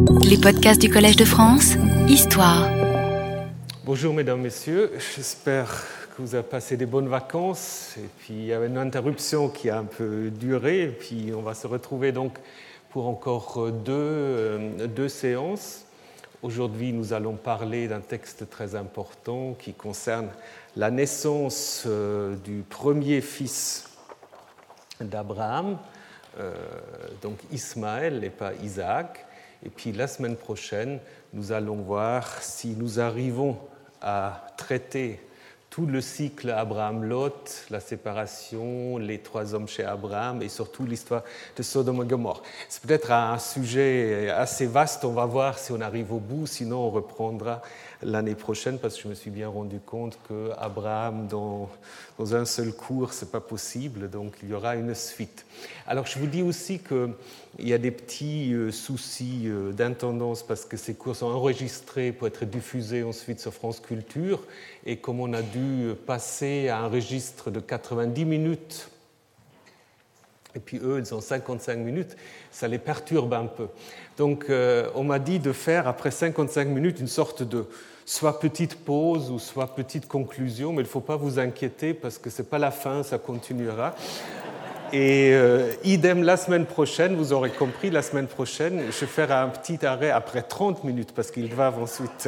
Les podcasts du Collège de France, Histoire. Bonjour mesdames, messieurs, j'espère que vous avez passé des bonnes vacances. Et puis il y avait une interruption qui a un peu duré, et puis on va se retrouver donc pour encore deux séances. Aujourd'hui, nous allons parler d'un texte très important qui concerne la naissance du premier fils d'Abraham, donc Ismaël et pas Isaac. Et puis la semaine prochaine, nous allons voir si nous arrivons à traiter tout le cycle Abraham-Lot, la séparation, les trois hommes chez Abraham et surtout l'histoire de Sodome et Gomorrhe. C'est peut-être un sujet assez vaste, on va voir si on arrive au bout, sinon on reprendra l'année prochaine parce que je me suis bien rendu compte qu'Abraham dans un seul cours, ce n'est pas possible, donc il y aura une suite. Alors je vous dis aussi qu'il y a des petits soucis d'intendance parce que ces cours sont enregistrés pour être diffusés ensuite sur France Culture et comme on a dû passer à un registre de 90 minutes et puis eux, ils ont 55 minutes, ça les perturbe un peu. Donc on m'a dit de faire après 55 minutes une sorte de soit petite pause ou soit petite conclusion, mais il ne faut pas vous inquiéter parce que ce n'est pas la fin, ça continuera. Et idem la semaine prochaine, vous aurez compris, la semaine prochaine, je ferai un petit arrêt après 30 minutes parce qu'ils doivent ensuite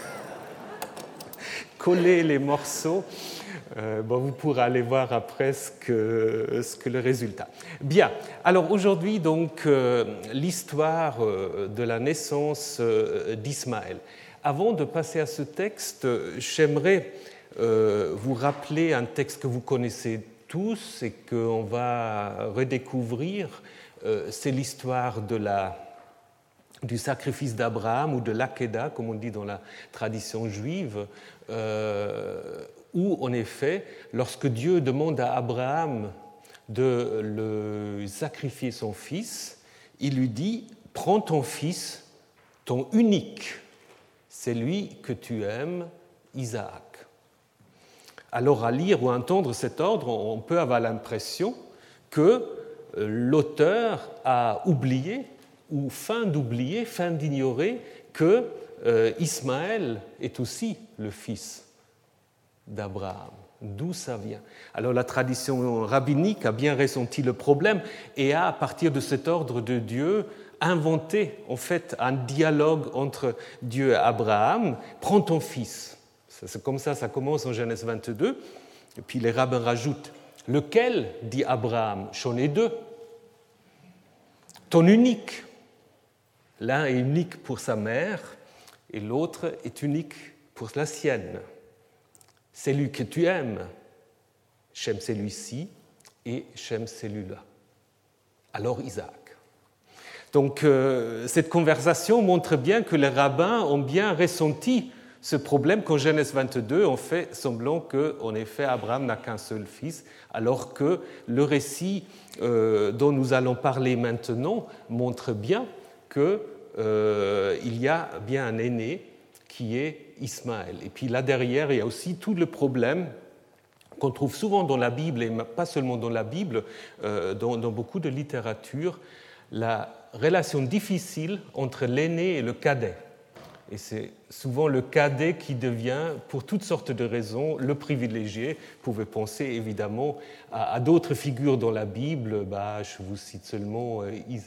coller les morceaux. Vous pourrez aller voir après ce que le résultat. Bien, alors aujourd'hui, donc, l'histoire de la naissance d'Ismaël. Avant de passer à ce texte, j'aimerais vous rappeler un texte que vous connaissez tous et qu'on va redécouvrir. C'est l'histoire du sacrifice d'Abraham ou de l'Akedah, comme on dit dans la tradition juive, où, en effet, lorsque Dieu demande à Abraham de le sacrifier son fils, il lui dit « Prends ton fils, ton unique, celui que tu aimes, Isaac. » Alors, à lire ou à entendre cet ordre, on peut avoir l'impression que l'auteur a oublié ou feint d'ignorer que Ismaël est aussi le fils d'Abraham. D'où ça vient? Alors la tradition rabbinique a bien ressenti le problème et a, à partir de cet ordre de Dieu, inventé en fait un dialogue entre Dieu et Abraham. Prends ton fils. C'est comme ça commence en Genèse 22. Et puis les rabbins rajoutent lequel, dit Abraham, j'en ai deux. Ton unique. L'un est unique pour sa mère et l'autre est unique pour la sienne. Celui que tu aimes, j'aime celui-ci et j'aime celui-là. Alors Isaac. Donc cette conversation montre bien que les rabbins ont bien ressenti ce problème qu'en Genèse 22, on fait semblant qu'en effet Abraham n'a qu'un seul fils, alors que le récit dont nous allons parler maintenant montre bien qu'il y a bien un aîné qui est Ismaël. Et puis là derrière, il y a aussi tout le problème qu'on trouve souvent dans la Bible, et pas seulement dans la Bible, dans beaucoup de littérature, la relation difficile entre l'aîné et le cadet. Et c'est souvent le cadet qui devient, pour toutes sortes de raisons, le privilégié. Vous pouvez penser évidemment à d'autres figures dans la Bible. Je vous cite seulement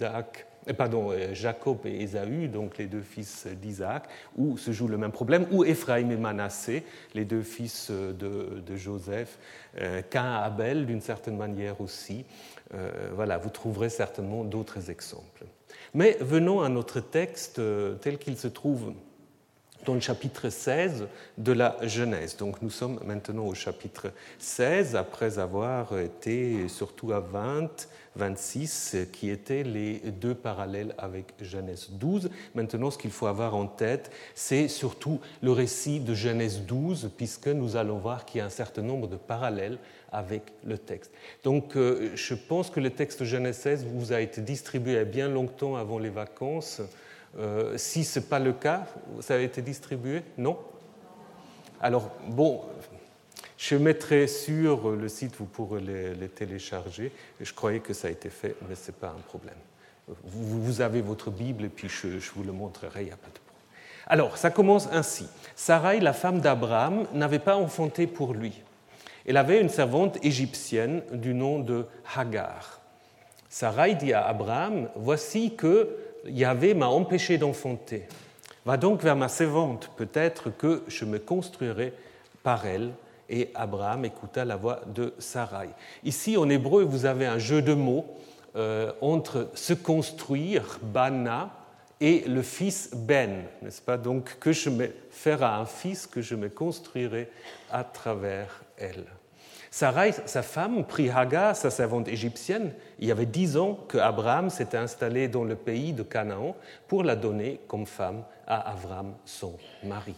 Jacob et Ésaü, donc les deux fils d'Isaac, où se joue le même problème, ou Éphraïm et Manassé, les deux fils de Joseph, Caïn et Abel d'une certaine manière aussi. Vous trouverez certainement d'autres exemples. Mais venons à notre texte tel qu'il se trouve dans le chapitre 16 de la Genèse. Donc nous sommes maintenant au chapitre 16, après avoir été surtout à 20, 26, qui étaient les deux parallèles avec Genèse 12. Maintenant, ce qu'il faut avoir en tête, c'est surtout le récit de Genèse 12, puisque nous allons voir qu'il y a un certain nombre de parallèles avec le texte. Donc, je pense que le texte de Genèse 16 vous a été distribué il y a bien longtemps avant les vacances. Si ce n'est pas le cas, ça a été distribué? Non? Alors, je mettrai sur le site, vous pourrez les télécharger. Je croyais que ça a été fait, mais ce n'est pas un problème. Vous avez votre Bible et puis je vous le montrerai, il n'y a pas de problème. Alors, ça commence ainsi. Sarai, la femme d'Abraham, n'avait pas enfanté pour lui. Elle avait une servante égyptienne du nom de Hagar. Sarai dit à Abraham, « Voici que Yahvé m'a empêché d'enfanter. Va donc vers ma servante, peut-être que je me construirai par elle. » Et Abraham écouta la voix de Sarai. Ici, en hébreu, vous avez un jeu de mots entre se construire, bana, et le fils ben, n'est-ce pas? Donc, que je me ferai un fils, que je me construirai à travers elle. Sarai, sa femme, prit Hagar, sa servante égyptienne. Il y avait 10 ans qu'Abraham s'était installé dans le pays de Canaan pour la donner comme femme à Abraham, son mari.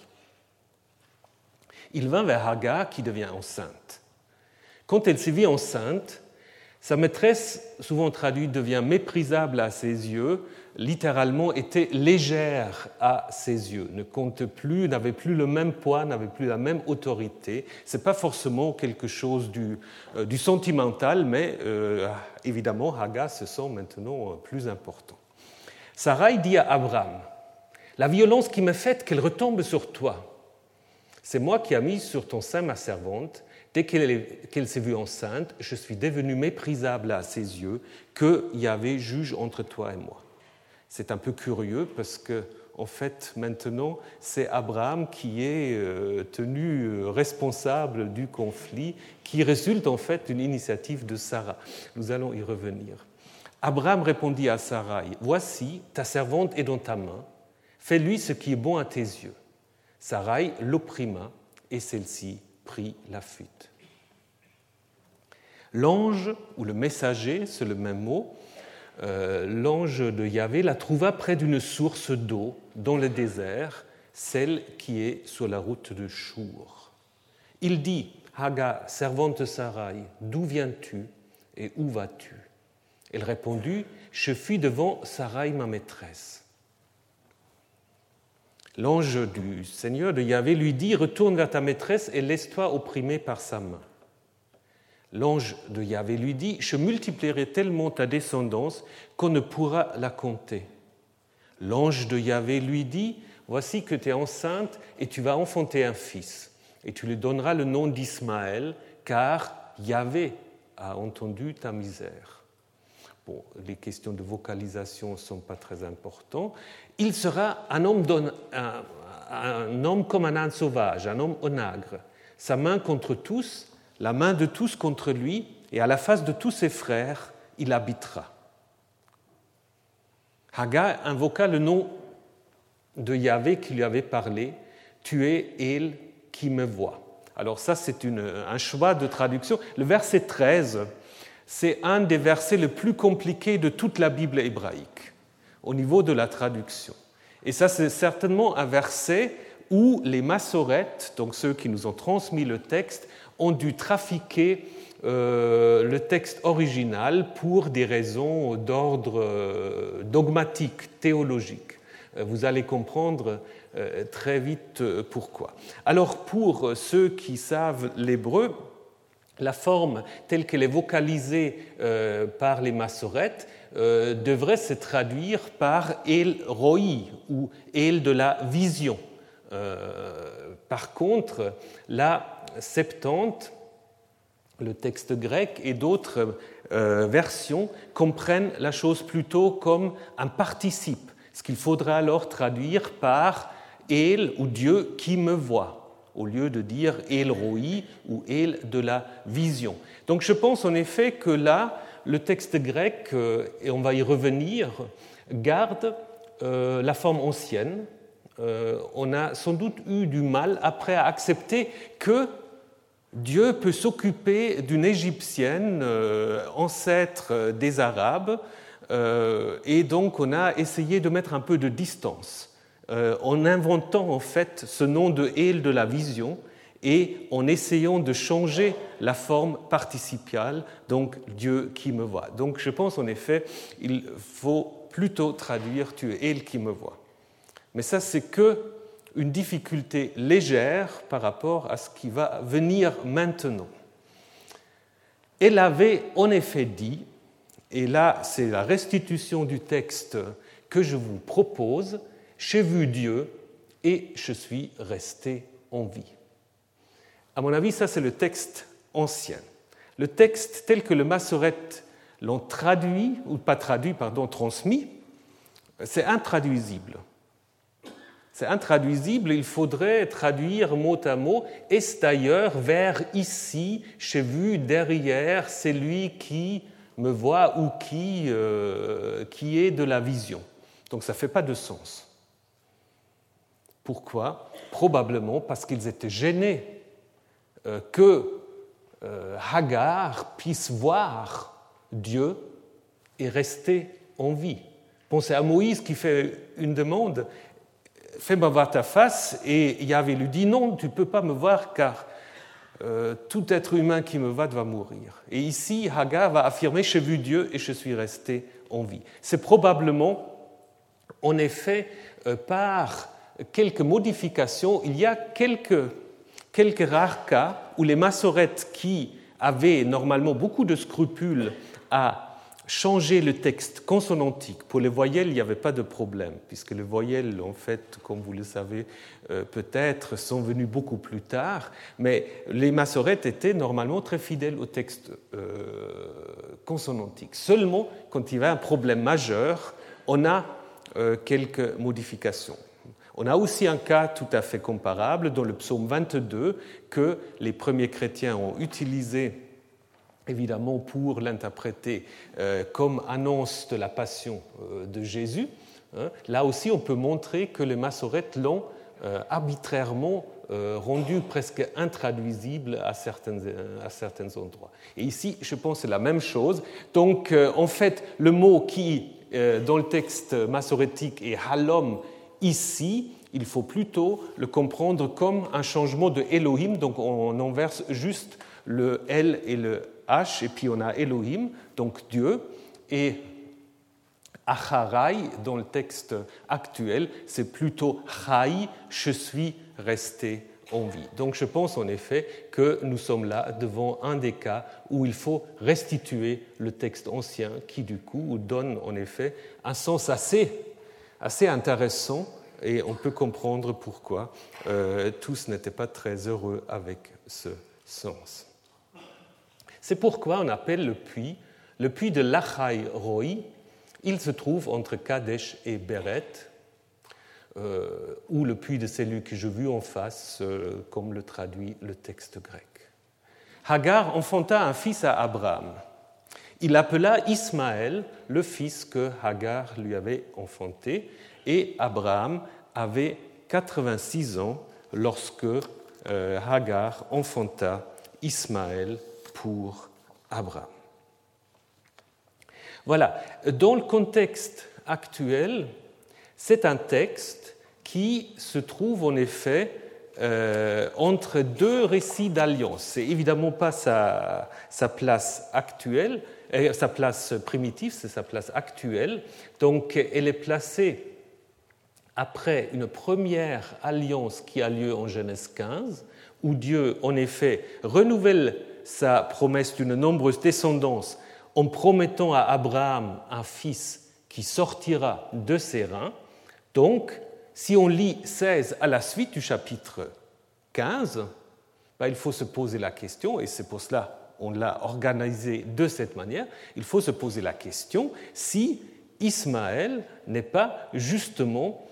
Il vint vers Hagar qui devient enceinte. Quand elle se vit enceinte, sa maîtresse, souvent traduite, devient méprisable à ses yeux, littéralement était légère à ses yeux, ne compte plus, n'avait plus le même poids, n'avait plus la même autorité. Ce n'est pas forcément quelque chose du sentimental, mais évidemment, Hagar se sent maintenant plus important. Sarai dit à Abraham, « La violence qui m'est faite, qu'elle retombe sur toi. C'est moi qui ai mis sur ton sein ma servante. Dès qu'elle s'est vue enceinte, je suis devenu méprisable à ses yeux, que Yahvé juge entre toi et moi. » C'est un peu curieux parce que, en fait, maintenant, c'est Abraham qui est tenu responsable du conflit, qui résulte en fait d'une initiative de Sarah. Nous allons y revenir. Abraham répondit à Sarai, « Voici, ta servante est dans ta main. Fais-lui ce qui est bon à tes yeux. » Sarai l'opprima et celle-ci prit la fuite. L'ange, ou le messager, c'est le même mot, l'ange de Yahvé la trouva près d'une source d'eau dans le désert, celle qui est sur la route de Chour. Il dit, « Hagar, servante de Sarai, d'où viens-tu et où vas-tu » Elle répondit, « Je fuis devant Sarai, ma maîtresse. » L'ange du Seigneur de Yahvé lui dit « Retourne vers ta maîtresse et laisse-toi opprimer par sa main. » L'ange de Yahvé lui dit « Je multiplierai tellement ta descendance qu'on ne pourra la compter. » L'ange de Yahvé lui dit « Voici que tu es enceinte et tu vas enfanter un fils, et tu lui donneras le nom d'Ismaël, car Yahvé a entendu ta misère. » Bon, les questions de vocalisation ne sont pas très importantes. Il sera un homme comme un âne sauvage, un homme onagre. Sa main contre tous, la main de tous contre lui, et à la face de tous ses frères, il habitera. Hagar invoqua le nom de Yahvé qui lui avait parlé. Tu es elle qui me voit. Alors ça, c'est un choix de traduction. Le verset 13, c'est un des versets les plus compliqués de toute la Bible hébraïque, au niveau de la traduction. Et ça, c'est certainement un verset où les massorètes, donc ceux qui nous ont transmis le texte, ont dû trafiquer le texte original pour des raisons d'ordre dogmatique, théologique. Vous allez comprendre très vite pourquoi. Alors, pour ceux qui savent l'hébreu, la forme telle qu'elle est vocalisée par les massorètes devrait se traduire par « El Roi » ou « El de la vision ». Par contre, la Septante, le texte grec et d'autres versions comprennent la chose plutôt comme un participe, ce qu'il faudra alors traduire par « El » ou « Dieu qui me voit », au lieu de dire « El Roi » ou « El de la vision ». Donc je pense en effet que là, le texte grec, et on va y revenir, garde la forme ancienne. On a sans doute eu du mal après à accepter que Dieu peut s'occuper d'une Égyptienne, ancêtre des Arabes, et donc on a essayé de mettre un peu de distance en inventant en fait ce nom de El de la vision et en essayant de changer la forme participiale, donc Dieu qui me voit. Donc je pense en effet il faut plutôt traduire tu es El qui me voit. Mais ça c'est qu'une difficulté légère par rapport à ce qui va venir maintenant. Elle avait en effet dit Et là, c'est la restitution du texte que je vous propose. J'ai vu Dieu et je suis resté en vie. À mon avis, ça c'est le texte ancien. Le texte tel que le Massorette l'ont traduit, ou pas traduit, pardon, transmis, c'est intraduisible. C'est intraduisible, il faudrait traduire mot à mot. Est d'ailleurs vers ici, j'ai vu derrière celui qui me voit ou qui est de la vision. Donc ça ne fait pas de sens. Pourquoi ? Probablement parce qu'ils étaient gênés que Hagar puisse voir Dieu et rester en vie. Pensez à Moïse qui fait une demande, fais-moi voir ta face, et Yahvé lui dit non, tu ne peux pas me voir car tout être humain qui me voit doit mourir. Et ici, Hagar va affirmer j'ai vu Dieu et je suis resté en vie. C'est probablement, en effet, par quelques modifications, il y a quelques rares cas où les massorettes qui avaient normalement beaucoup de scrupules à changer le texte consonantique. Pour les voyelles, il n'y avait pas de problème, puisque les voyelles, en fait, comme vous le savez peut-être, sont venues beaucoup plus tard, mais les massorettes étaient normalement très fidèles au texte consonantique. Seulement, quand il y avait un problème majeur, on a quelques modifications. On a aussi un cas tout à fait comparable dans le psaume 22 que les premiers chrétiens ont utilisé évidemment pour l'interpréter comme annonce de la passion de Jésus. Là aussi, on peut montrer que les massorettes l'ont arbitrairement rendu presque intraduisible à certains endroits. Et ici, je pense que c'est la même chose. Donc, en fait, le mot qui, dans le texte massorétique, est halom, ici, il faut plutôt le comprendre comme un changement de Elohim, donc on inverse juste le L et le H, et puis on a Elohim, donc Dieu, et Acharai, dans le texte actuel, c'est plutôt Chai, je suis resté en vie. Donc je pense en effet que nous sommes là devant un des cas où il faut restituer le texte ancien qui du coup donne en effet un sens assez intéressant, et on peut comprendre pourquoi tous n'étaient pas très heureux avec ce sens. C'est pourquoi on appelle le puits de Lachai Roi. Il se trouve entre Kadesh et Béret, ou le puits de celui que je vis en face, comme le traduit le texte grec. Hagar enfanta un fils à Abraham. Il l'appela Ismaël, le fils que Hagar lui avait enfanté, et Abraham avait 86 ans lorsque Hagar enfanta Ismaël pour Abraham. Voilà, dans le contexte actuel, c'est un texte qui se trouve en effet entre deux récits d'alliance. Ce n'est évidemment pas sa place actuelle, sa place primitive, c'est sa place actuelle. Donc elle est placée après une première alliance qui a lieu en Genèse 15, où Dieu, en effet, renouvelle sa promesse d'une nombreuse descendance en promettant à Abraham un fils qui sortira de ses reins. Donc, si on lit 16 à la suite du chapitre 15, il faut se poser la question, et c'est pour cela qu'on l'a organisé de cette manière, il faut se poser la question si Ismaël n'est pas justement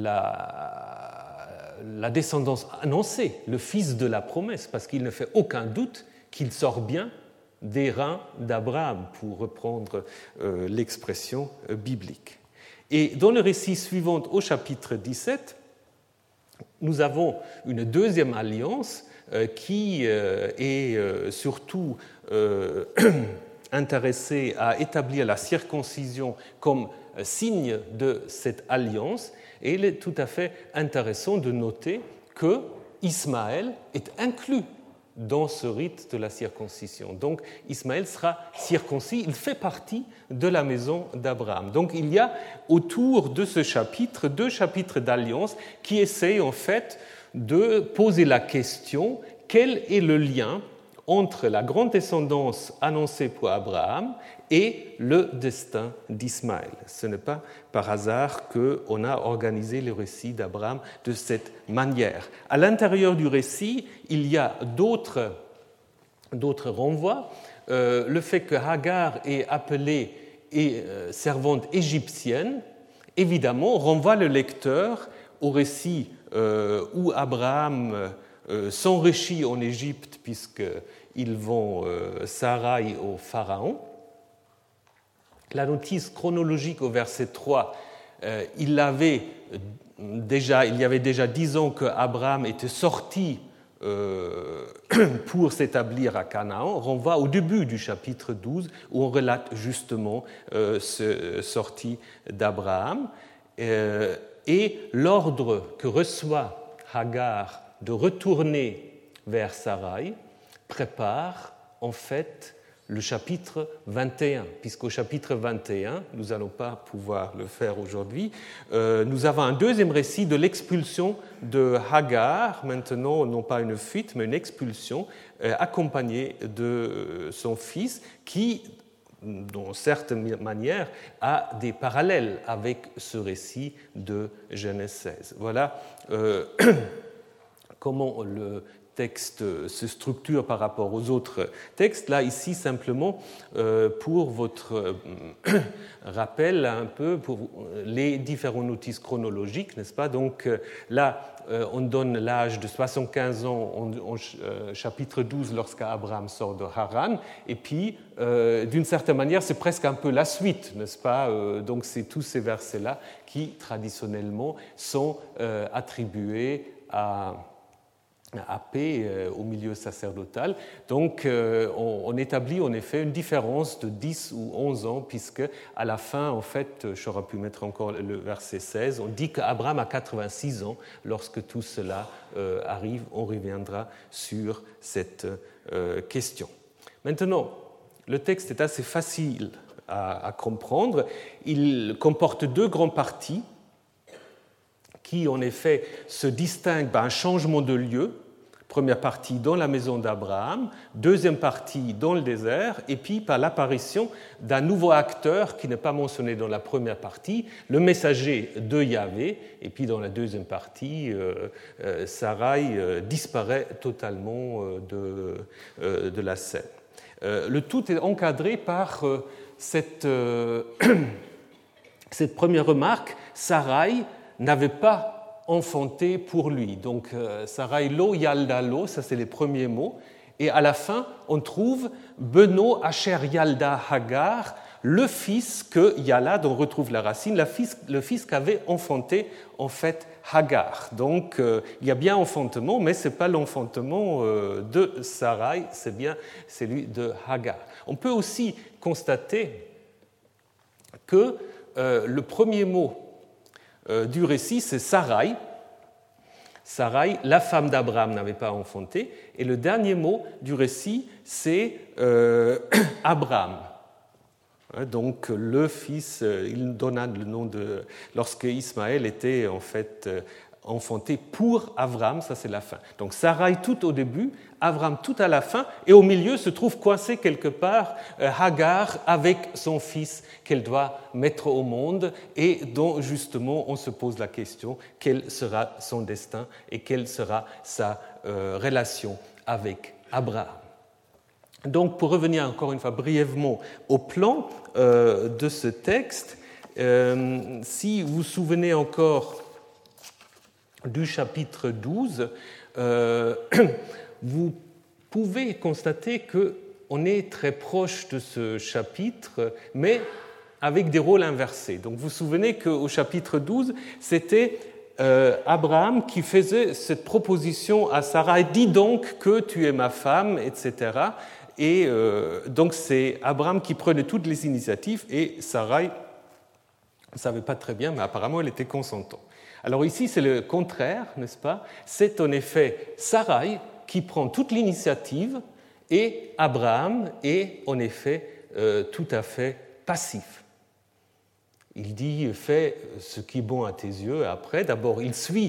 la descendance annoncée, le fils de la promesse, parce qu'il ne fait aucun doute qu'il sort bien des reins d'Abraham, pour reprendre l'expression biblique. Et dans le récit suivant, au chapitre 17, nous avons une deuxième alliance qui est surtout intéressée à établir la circoncision comme signe de cette alliance. Et il est tout à fait intéressant de noter que Ismaël est inclus dans ce rite de la circoncision. Donc Ismaël sera circoncis, il fait partie de la maison d'Abraham. Donc il y a autour de ce chapitre deux chapitres d'alliance qui essayent en fait de poser la question: quel est le lien entre la grande descendance annoncée pour Abraham et le destin d'Ismaël. Ce n'est pas par hasard qu'on a organisé le récit d'Abraham de cette manière. À l'intérieur du récit, il y a d'autres renvois. Le fait que Hagar est appelée servante égyptienne, évidemment, renvoie le lecteur au récit où Abraham s'enrichit en Égypte puisqu'ils vont Sarai au Pharaon. La notice chronologique au verset 3, il y avait déjà 10 ans qu'Abraham était sorti pour s'établir à Canaan, renvoie au début du chapitre 12 où on relate justement cette sortie d'Abraham. Et l'ordre que reçoit Hagar de retourner vers Sarai prépare en fait le chapitre 21, puisqu'au chapitre 21, nous n'allons pas pouvoir le faire aujourd'hui, nous avons un deuxième récit de l'expulsion de Hagar, maintenant non pas une fuite, mais une expulsion, accompagnée de son fils, qui, d'une certaine manière, a des parallèles avec ce récit de Genèse 16. Voilà comment le texte se structure par rapport aux autres textes. Là, ici, simplement, pour votre rappel, un peu, pour les différentes notices chronologiques, n'est-ce pas? Donc là, on donne l'âge de 75 ans en chapitre 12 lorsqu'Abraham sort de Haran, et puis, d'une certaine manière, c'est presque un peu la suite, n'est-ce pas? Donc c'est tous ces versets-là qui, traditionnellement, sont attribués à paix au milieu sacerdotal. Donc on établit en effet une différence de 10 ou 11 ans, puisque à la fin, en fait, j'aurais pu mettre encore le verset 16, on dit qu'Abraham a 86 ans lorsque tout cela arrive. On reviendra sur cette question. Maintenant, le texte est assez facile à comprendre. Il comporte deux grandes parties qui, en effet, se distinguent par un changement de lieu. Première partie dans la maison d'Abraham, deuxième partie dans le désert, et puis par l'apparition d'un nouveau acteur qui n'est pas mentionné dans la première partie, le messager de Yahvé, et puis dans la deuxième partie, Sarai disparaît totalement de la scène. Le tout est encadré par cette première remarque: Sarai n'avait pas enfanté pour lui. Donc, Sarai lo yalda lo, ça c'est les premiers mots. Et à la fin, on trouve Beno asher yalda Hagar, le fils que Yala, dont on retrouve la racine, le fils qu'avait enfanté en fait Hagar. Donc, il y a bien enfantement, mais ce n'est pas l'enfantement de Sarai, c'est bien celui de Hagar. On peut aussi constater que le premier mot du récit, c'est Sarai. Sarai, la femme d'Abraham, n'avait pas enfanté. Et le dernier mot du récit, c'est Abraham. Donc le fils, il donna le nom de... Lorsque Ismaël était en fait enfanté pour Abraham, ça c'est la fin. Donc Sarai tout au début, Abraham tout à la fin, et au milieu se trouve coincé quelque part Hagar avec son fils qu'elle doit mettre au monde et dont justement on se pose la question: quel sera son destin et quelle sera sa relation avec Abraham. Donc pour revenir encore une fois brièvement au plan de ce texte, si vous vous souvenez encore du chapitre 12, vous pouvez constater qu'on est très proche de ce chapitre, mais avec des rôles inversés. Donc vous vous souvenez qu'au chapitre 12, c'était Abraham qui faisait cette proposition à Sarai: dis donc que tu es ma femme, etc. Et donc c'est Abraham qui prenait toutes les initiatives et Sarai ne savait pas très bien, mais apparemment elle était consentante. Alors ici, c'est le contraire, n'est-ce pas? C'est en effet Sarai qui prend toute l'initiative et Abraham est en effet tout à fait passif. Il dit: fais ce qui est bon à tes yeux. Après, d'abord, il suit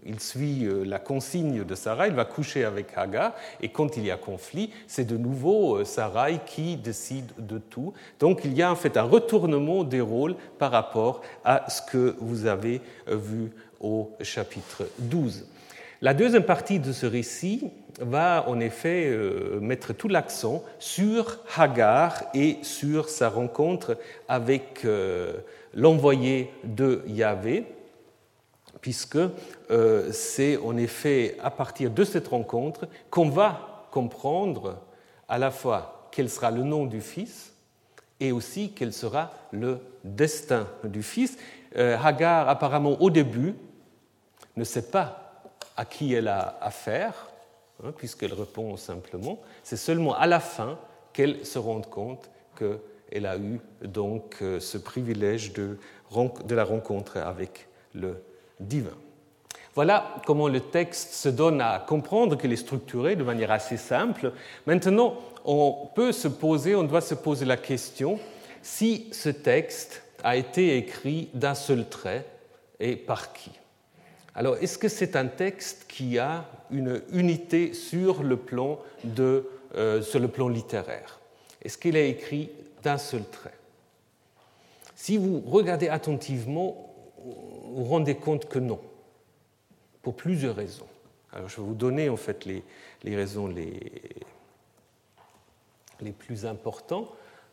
il suit la consigne de Sarai, il va coucher avec Hagar, et quand il y a conflit, c'est de nouveau Sarai qui décide de tout. Donc il y a en fait un retournement des rôles par rapport à ce que vous avez vu au chapitre 12. La deuxième partie de ce récit va en effet mettre tout l'accent sur Hagar et sur sa rencontre avec l'envoyé de Yahvé, puisque c'est en effet à partir de cette rencontre qu'on va comprendre à la fois quel sera le nom du fils et aussi quel sera le destin du fils. Hagar, apparemment au début, ne sait pas à qui elle a affaire, puisqu'elle répond simplement. C'est seulement à la fin qu'elle se rend compte qu'elle a eu donc ce privilège de la rencontre avec le divin. Voilà comment le texte se donne à comprendre, qu'il est structuré de manière assez simple. Maintenant, on doit se poser la question si ce texte a été écrit d'un seul trait et par qui. Alors, est-ce que c'est un texte qui a une unité sur le plan littéraire? Est-ce qu'il est écrit d'un seul trait? Si vous regardez attentivement, vous vous rendez compte que non, pour plusieurs raisons. Alors, je vais vous donner en fait les raisons les plus importantes.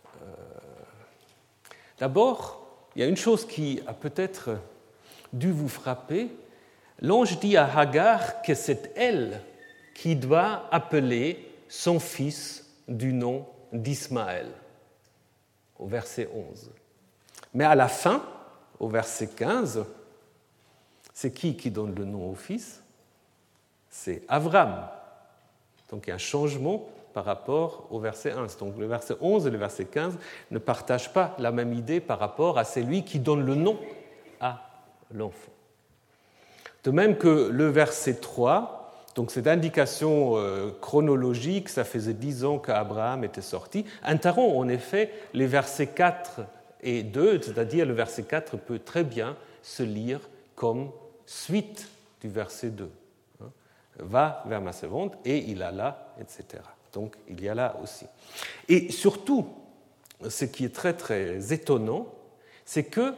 D'abord, il y a une chose qui a peut-être dû vous frapper. L'ange dit à Hagar que c'est elle qui doit appeler son fils du nom d'Ismaël, au verset 11. Mais à la fin, au verset 15, c'est qui donne le nom au fils? C'est Avram. Donc il y a un changement par rapport au verset 1. Donc le verset 11 et le verset 15 ne partagent pas la même idée par rapport à celui qui donne le nom à l'enfant. De même que le verset 3, donc cette indication chronologique, ça faisait 10 ans qu'Abraham était sorti, interrompt en effet les versets 4 et 2, c'est-à-dire le verset 4 peut très bien se lire comme suite du verset 2. Va vers ma servante et il alla, etc. Donc il y a là aussi. Et surtout, ce qui est très très étonnant, c'est que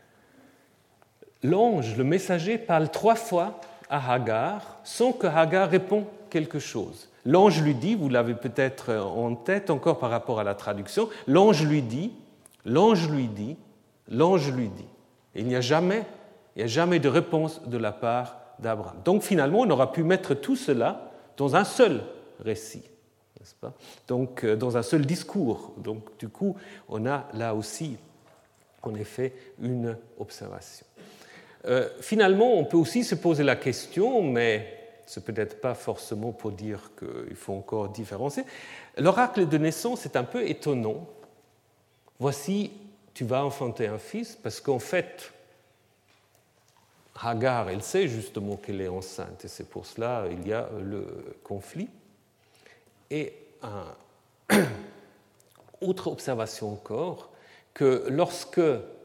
l'ange, le messager, parle 3 fois à Hagar sans que Hagar réponde quelque chose. L'ange lui dit, vous l'avez peut-être en tête encore par rapport à la traduction, l'ange lui dit. Et il n'y a jamais de réponse de la part d'Abraham. Donc finalement, on aura pu mettre tout cela dans un seul récit, n'est-ce pas? Donc dans un seul discours. Donc du coup, on a là aussi, en effet, une observation. Finalement, on peut aussi se poser la question, mais ce n'est peut-être pas forcément pour dire qu'il faut encore différencier. L'oracle de naissance est un peu étonnant. Voici, tu vas enfanter un fils, parce qu'en fait, Hagar, elle sait justement qu'elle est enceinte, et c'est pour cela qu'il y a le conflit. Et autre observation encore, que lorsque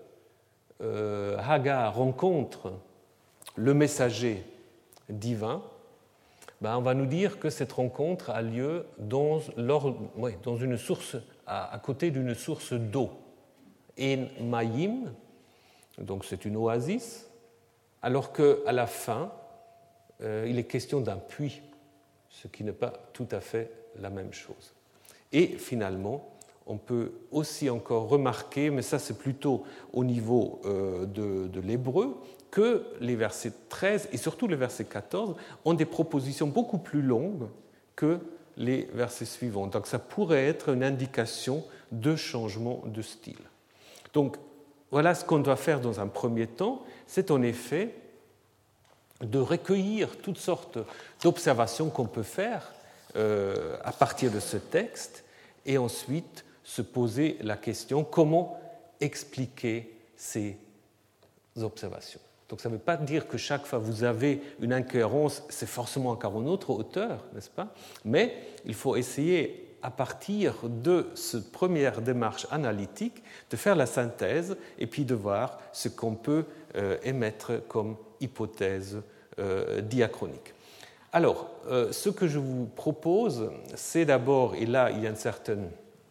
Hagar rencontre le messager divin, on va nous dire que cette rencontre a lieu dans une source, à côté d'une source d'eau, En Mayim, donc c'est une oasis, alors qu'à la fin, il est question d'un puits, ce qui n'est pas tout à fait la même chose. Et finalement, on peut aussi encore remarquer, mais ça c'est plutôt au niveau de l'hébreu, que les versets 13 et surtout le verset 14 ont des propositions beaucoup plus longues que les versets suivants. Donc ça pourrait être une indication de changement de style. Donc voilà ce qu'on doit faire dans un premier temps, c'est en effet de recueillir toutes sortes d'observations qu'on peut faire à partir de ce texte et ensuite se poser la question comment expliquer ces observations. Donc ça ne veut pas dire que chaque fois que vous avez une incohérence, c'est forcément encore une autre hauteur, n'est-ce pas? Mais il faut essayer, à partir de cette première démarche analytique, de faire la synthèse et puis de voir ce qu'on peut émettre comme hypothèse diachronique. Alors, ce que je vous propose, c'est d'abord, et là il y a une certaine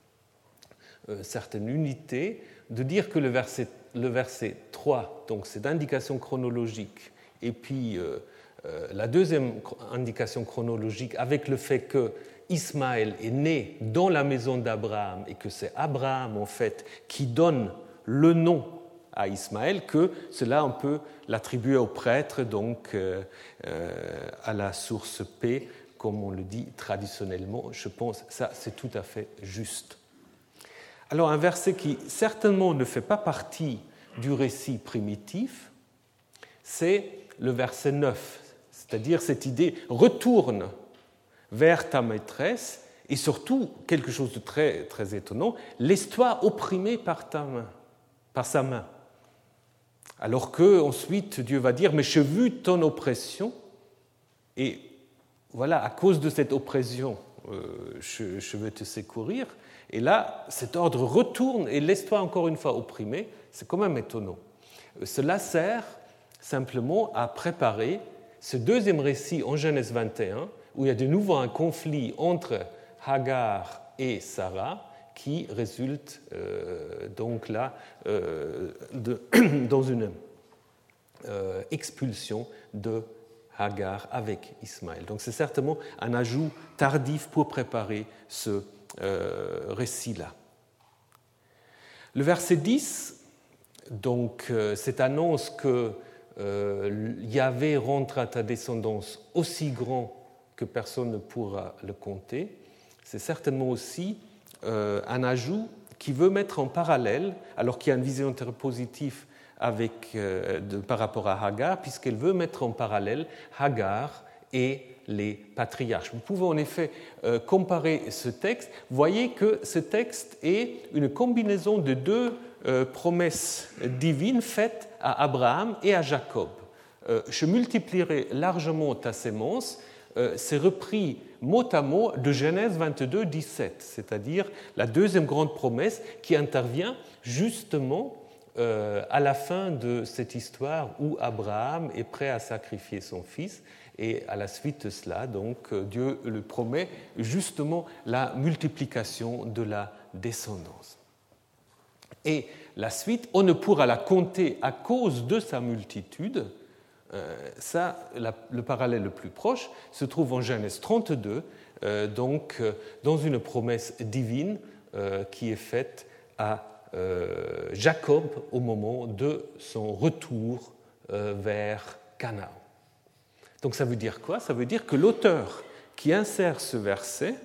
unité, de dire que le verset 3, donc c'est d'indication chronologique, et puis la deuxième indication chronologique avec le fait que Ismaël est né dans la maison d'Abraham et que c'est Abraham en fait qui donne le nom à Ismaël, que cela on peut l'attribuer au prêtre, donc à la source P, comme on le dit traditionnellement. Je pense que ça c'est tout à fait juste. Alors un verset qui certainement ne fait pas partie du récit primitif, c'est le verset 9, c'est-à-dire cette idée « retourne vers ta maîtresse » et surtout, quelque chose de très, très étonnant, « laisse-toi opprimer par sa main ». Alors qu'ensuite Dieu va dire « mais j'ai vu ton oppression » et voilà, à cause de cette oppression, je vais te secourir. Et là, cet ordre retourne et laisse-toi encore une fois opprimer. C'est quand même étonnant. Cela sert simplement à préparer ce deuxième récit en Genèse 21, où il y a de nouveau un conflit entre Hagar et Sarah, qui résulte donc là dans une expulsion de Hagar avec Ismaël. Donc c'est certainement un ajout tardif pour préparer ce récit-là. Le verset 10, donc cette annonce que Yahvé rendra ta descendance aussi grand que personne ne pourra le compter, c'est certainement aussi un ajout qui veut mettre en parallèle, alors qu'il y a une vision interpositive par rapport à Hagar, puisqu'elle veut mettre en parallèle Hagar et les patriarches. Vous pouvez en effet comparer ce texte. Vous voyez que ce texte est une combinaison de deux promesses divines faites à Abraham et à Jacob. Je multiplierai largement ta sémence. C'est repris mot à mot de Genèse 22, 17, c'est-à-dire la deuxième grande promesse qui intervient justement à la fin de cette histoire où Abraham est prêt à sacrifier son fils. Et à la suite de cela, donc, Dieu le promet justement la multiplication de la descendance. Et la suite, on ne pourra la compter à cause de sa multitude. Le parallèle le plus proche se trouve en Genèse 32, donc dans une promesse divine qui est faite à Jacob au moment de son retour vers Canaan. Donc ça veut dire quoi ? Ça veut dire que l'auteur qui insère ce verset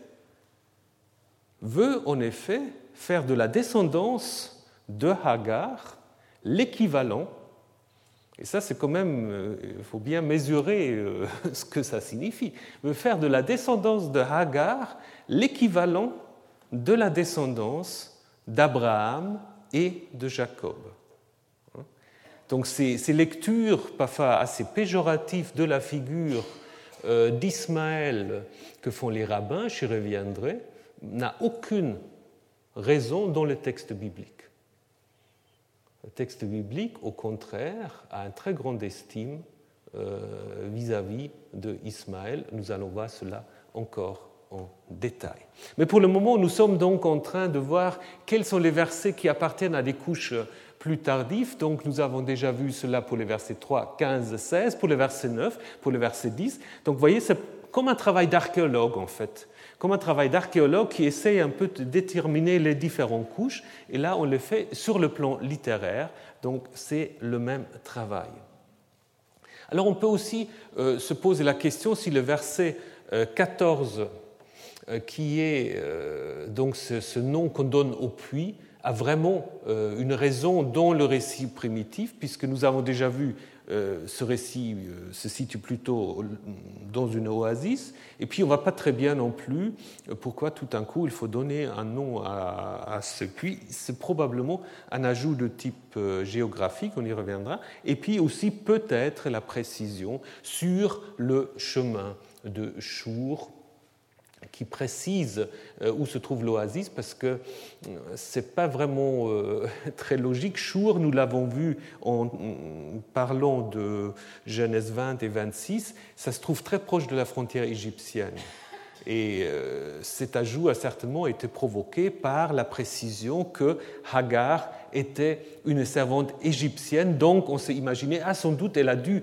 veut en effet faire de la descendance de Hagar l'équivalent, et ça c'est quand même, il faut bien mesurer ce que ça signifie, veut faire de la descendance de Hagar l'équivalent de la descendance d'Abraham et de Jacob. Donc ces lectures parfois assez péjoratives de la figure d'Ismaël que font les rabbins, j'y reviendrai, n'a aucune raison dans le texte biblique. Le texte biblique, au contraire, a une très grande estime vis-à-vis d'Ismaël. Nous allons voir cela encore en détail. Mais pour le moment, nous sommes donc en train de voir quels sont les versets qui appartiennent à des couches plus tardives. Donc nous avons déjà vu cela pour les versets 3, 15, 16, pour le verset 9, pour le verset 10. Donc vous voyez, c'est comme un travail d'archéologue en fait, comme un travail d'archéologue qui essaye un peu de déterminer les différentes couches. Et là, on le fait sur le plan littéraire, donc c'est le même travail. Alors on peut aussi se poser la question si le verset 14, qui est donc ce nom qu'on donne au puits, a vraiment une raison dans le récit primitif, puisque nous avons déjà vu ce récit se situe plutôt dans une oasis, et puis on ne voit pas très bien non plus pourquoi tout d'un coup il faut donner un nom à ce puits. C'est probablement un ajout de type géographique, on y reviendra, et puis aussi peut-être la précision sur le chemin de Chour, qui précise où se trouve l'oasis, parce que ce n'est pas vraiment très logique. Chour, nous l'avons vu en parlant de Genèse 20 et 26, ça se trouve très proche de la frontière égyptienne. Et cet ajout a certainement été provoqué par la précision que Hagar était une servante égyptienne, donc on s'est imaginé, sans doute elle a dû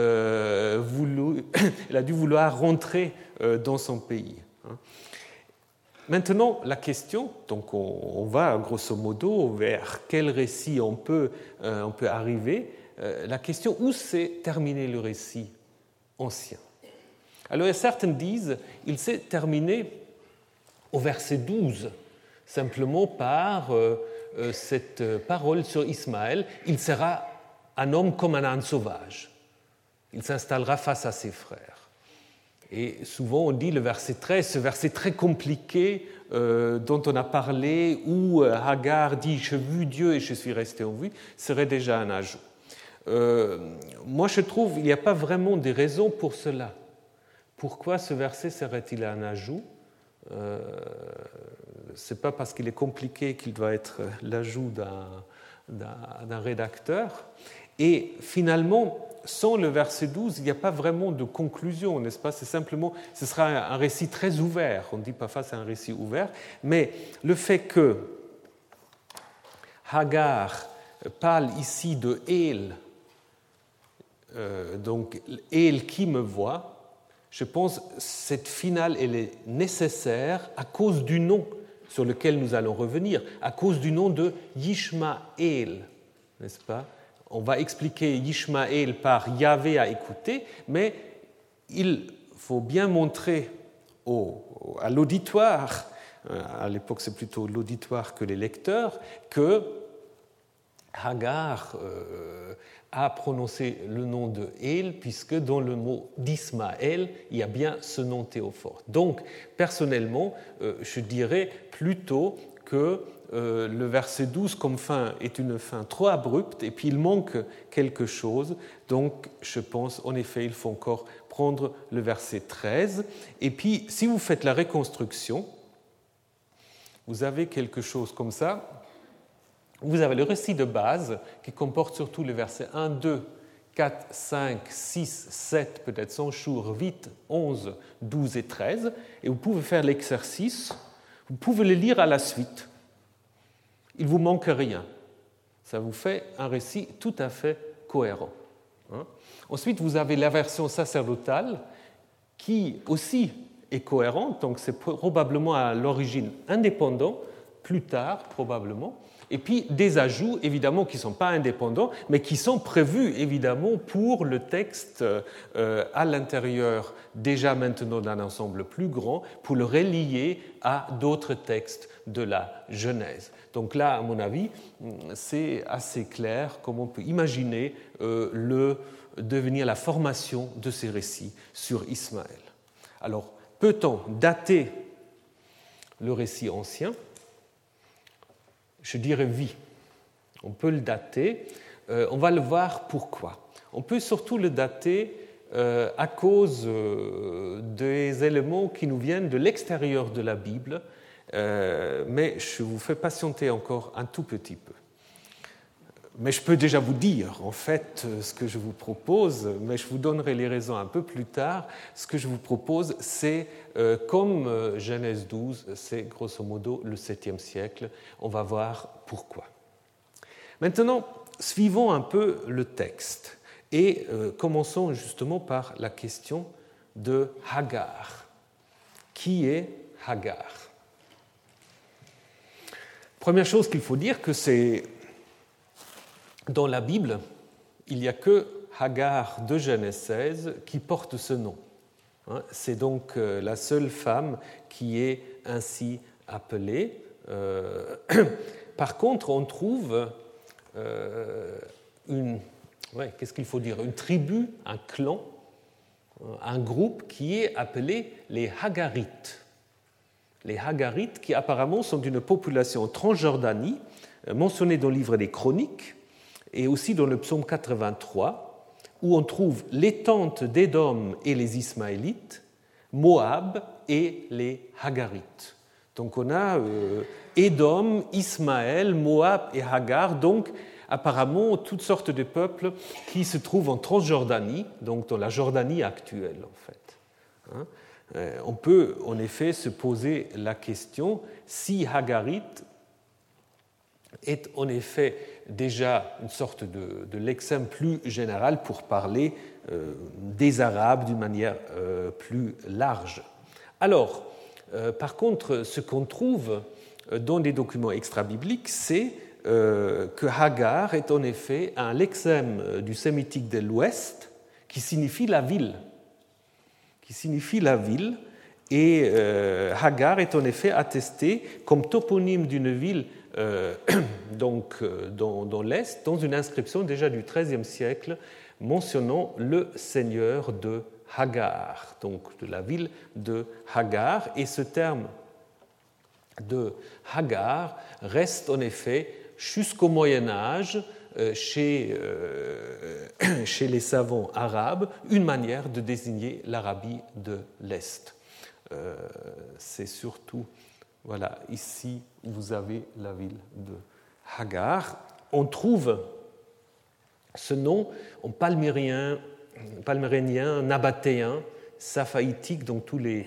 vouloir rentrer dans son pays. Maintenant, la question, donc on va grosso modo vers quel récit on peut arriver. La question, où s'est terminé le récit ancien? Alors certains disent qu'il s'est terminé au verset 12, simplement par cette parole sur Ismaël. Il sera un homme comme un âne sauvage. Il s'installera face à ses frères. Et souvent on dit le verset 13, ce verset très compliqué dont on a parlé, où Hagar dit « j'ai vu Dieu et je suis resté en vue », serait déjà un ajout. Moi je trouve qu'il n'y a pas vraiment de raison pour cela. Pourquoi ce verset serait-il un ajout ? Ce n'est pas parce qu'il est compliqué qu'il doit être l'ajout d'un rédacteur. Et finalement, sans le verset 12, il n'y a pas vraiment de conclusion, n'est-ce pas ? C'est simplement, ce sera un récit très ouvert. On ne dit pas face à un récit ouvert, mais le fait que Hagar parle ici de El, donc El qui me voit, je pense que cette finale elle est nécessaire à cause du nom sur lequel nous allons revenir, à cause du nom de Yishmaël, n'est-ce pas ? On va expliquer Yishmaël par Yahvé a écouté, mais il faut bien montrer à l'auditoire, à l'époque c'est plutôt l'auditoire que les lecteurs, que Hagar a prononcé le nom de El, puisque dans le mot d'Ismaël, il y a bien ce nom théophore. Donc, personnellement, je dirais plutôt que le verset 12 comme fin est une fin trop abrupte, et puis il manque quelque chose. Donc, je pense, en effet, il faut encore prendre le verset 13. Et puis, si vous faites la reconstruction, vous avez quelque chose comme ça. Vous avez le récit de base qui comporte surtout les versets 1, 2, 4, 5, 6, 7, peut-être 100 jours, 8, 11, 12 et 13. Et vous pouvez faire l'exercice, vous pouvez le lire à la suite. Il ne vous manque rien. Ça vous fait un récit tout à fait cohérent. Ensuite, vous avez la version sacerdotale qui aussi est cohérente, donc c'est probablement à l'origine indépendant, plus tard probablement. Et puis des ajouts, évidemment, qui ne sont pas indépendants, mais qui sont prévus, évidemment, pour le texte à l'intérieur, déjà maintenant d'un ensemble plus grand, pour le relier à d'autres textes de la Genèse. Donc là, à mon avis, c'est assez clair comment on peut imaginer devenir la formation de ces récits sur Ismaël. Alors, peut-on dater le récit ancien ? Je dirais oui. On peut le dater. On va le voir pourquoi. On peut surtout le dater à cause des éléments qui nous viennent de l'extérieur de la Bible, mais je vous fais patienter encore un tout petit peu. Mais je peux déjà vous dire, en fait, ce que je vous propose, mais je vous donnerai les raisons un peu plus tard. Ce que je vous propose, c'est, comme Genèse 12, c'est grosso modo le 7e siècle. On va voir pourquoi. Maintenant, suivons un peu le texte et commençons justement par la question de Hagar. Qui est Hagar ? Première chose qu'il faut dire, que c'est dans la Bible, il n'y a que Hagar de Genèse 16 qui porte ce nom. C'est donc la seule femme qui est ainsi appelée. Par contre, on trouve une tribu, un clan, un groupe qui est appelé les Hagarites. Les Hagarites qui apparemment sont d'une population en Transjordanie, mentionnée dans le livre des Chroniques, et aussi dans le psaume 83, où on trouve les tentes d'Édom et les Ismaélites, Moab et les Hagarites. Donc on a Édom, Ismaël, Moab et Hagar, donc apparemment toutes sortes de peuples qui se trouvent en Transjordanie, donc dans la Jordanie actuelle en fait. On peut en effet se poser la question si Hagarite est en effet déjà une sorte de lexème plus général pour parler des Arabes d'une manière plus large. Alors, par contre, ce qu'on trouve dans des documents extra-bibliques, c'est que Hagar est en effet un lexème du sémitique de l'Ouest qui signifie la ville. Et Hagar est en effet attesté comme toponyme d'une ville donc, dans l'Est, dans une inscription déjà du XIIIe siècle mentionnant le seigneur de Hagar, donc de la ville de Hagar. Et ce terme de Hagar reste en effet jusqu'au Moyen Âge chez les savants arabes une manière de désigner l'Arabie de l'Est. C'est surtout, voilà, ici vous avez la ville de Hagar. On trouve ce nom en palmyrien, nabatéen, saphaïtique, donc tous les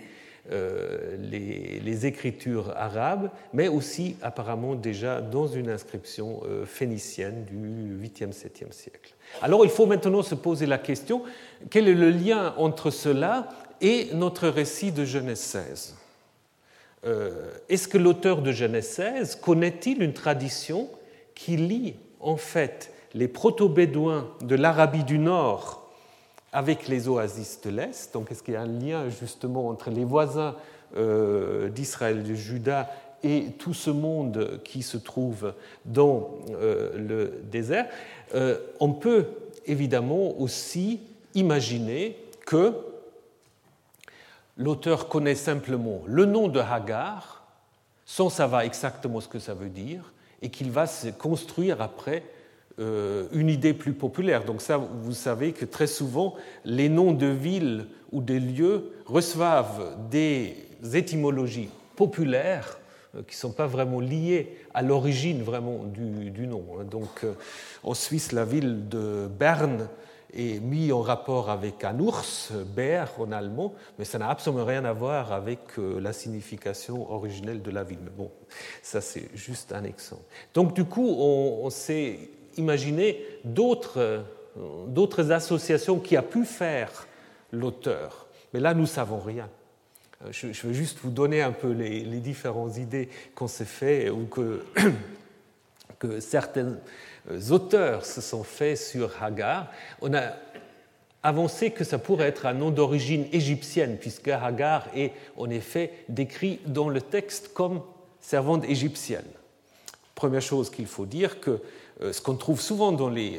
écritures arabes, mais aussi apparemment déjà dans une inscription phénicienne du 8e, 7e siècle. Alors il faut maintenant se poser la question, quel est le lien entre cela et notre récit de Genèse 16 ? Est-ce que l'auteur de Genèse 16 connaît-il une tradition qui lie en fait les proto-bédouins de l'Arabie du Nord avec les oasis de l'Est? Donc est-ce qu'il y a un lien justement entre les voisins d'Israël et de Juda et tout ce monde qui se trouve dans le désert? On peut évidemment aussi imaginer que l'auteur connaît simplement le nom de Hagar, sans savoir exactement ce que ça veut dire, et qu'il va se construire après une idée plus populaire. Donc ça, vous savez que très souvent, les noms de villes ou de lieux reçoivent des étymologies populaires qui ne sont pas vraiment liées à l'origine vraiment du nom. Donc en Suisse, la ville de Berne est mise en rapport avec un ours, Bär en allemand, mais ça n'a absolument rien à voir avec la signification originelle de la ville. Mais bon, ça c'est juste un exemple. Donc du coup, on s'est imaginé d'autres associations qui a pu faire l'auteur. Mais là, nous ne savons rien. Je veux juste vous donner un peu les différentes idées qu'on s'est fait ou que certains auteurs se sont faits sur Hagar. On a avancé que ça pourrait être un nom d'origine égyptienne, puisque Hagar est en effet décrit dans le texte comme servante égyptienne. Première chose qu'il faut dire, que ce qu'on trouve souvent dans les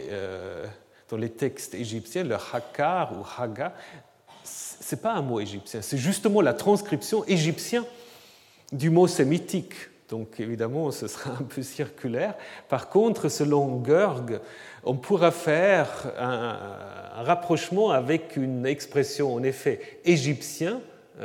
textes égyptiens, le Hakar ou Haga, ce n'est pas un mot égyptien, c'est justement la transcription égyptienne du mot sémitique. Donc évidemment, ce sera un peu circulaire. Par contre, selon Görg, on pourra faire un rapprochement avec une expression en effet égyptienne,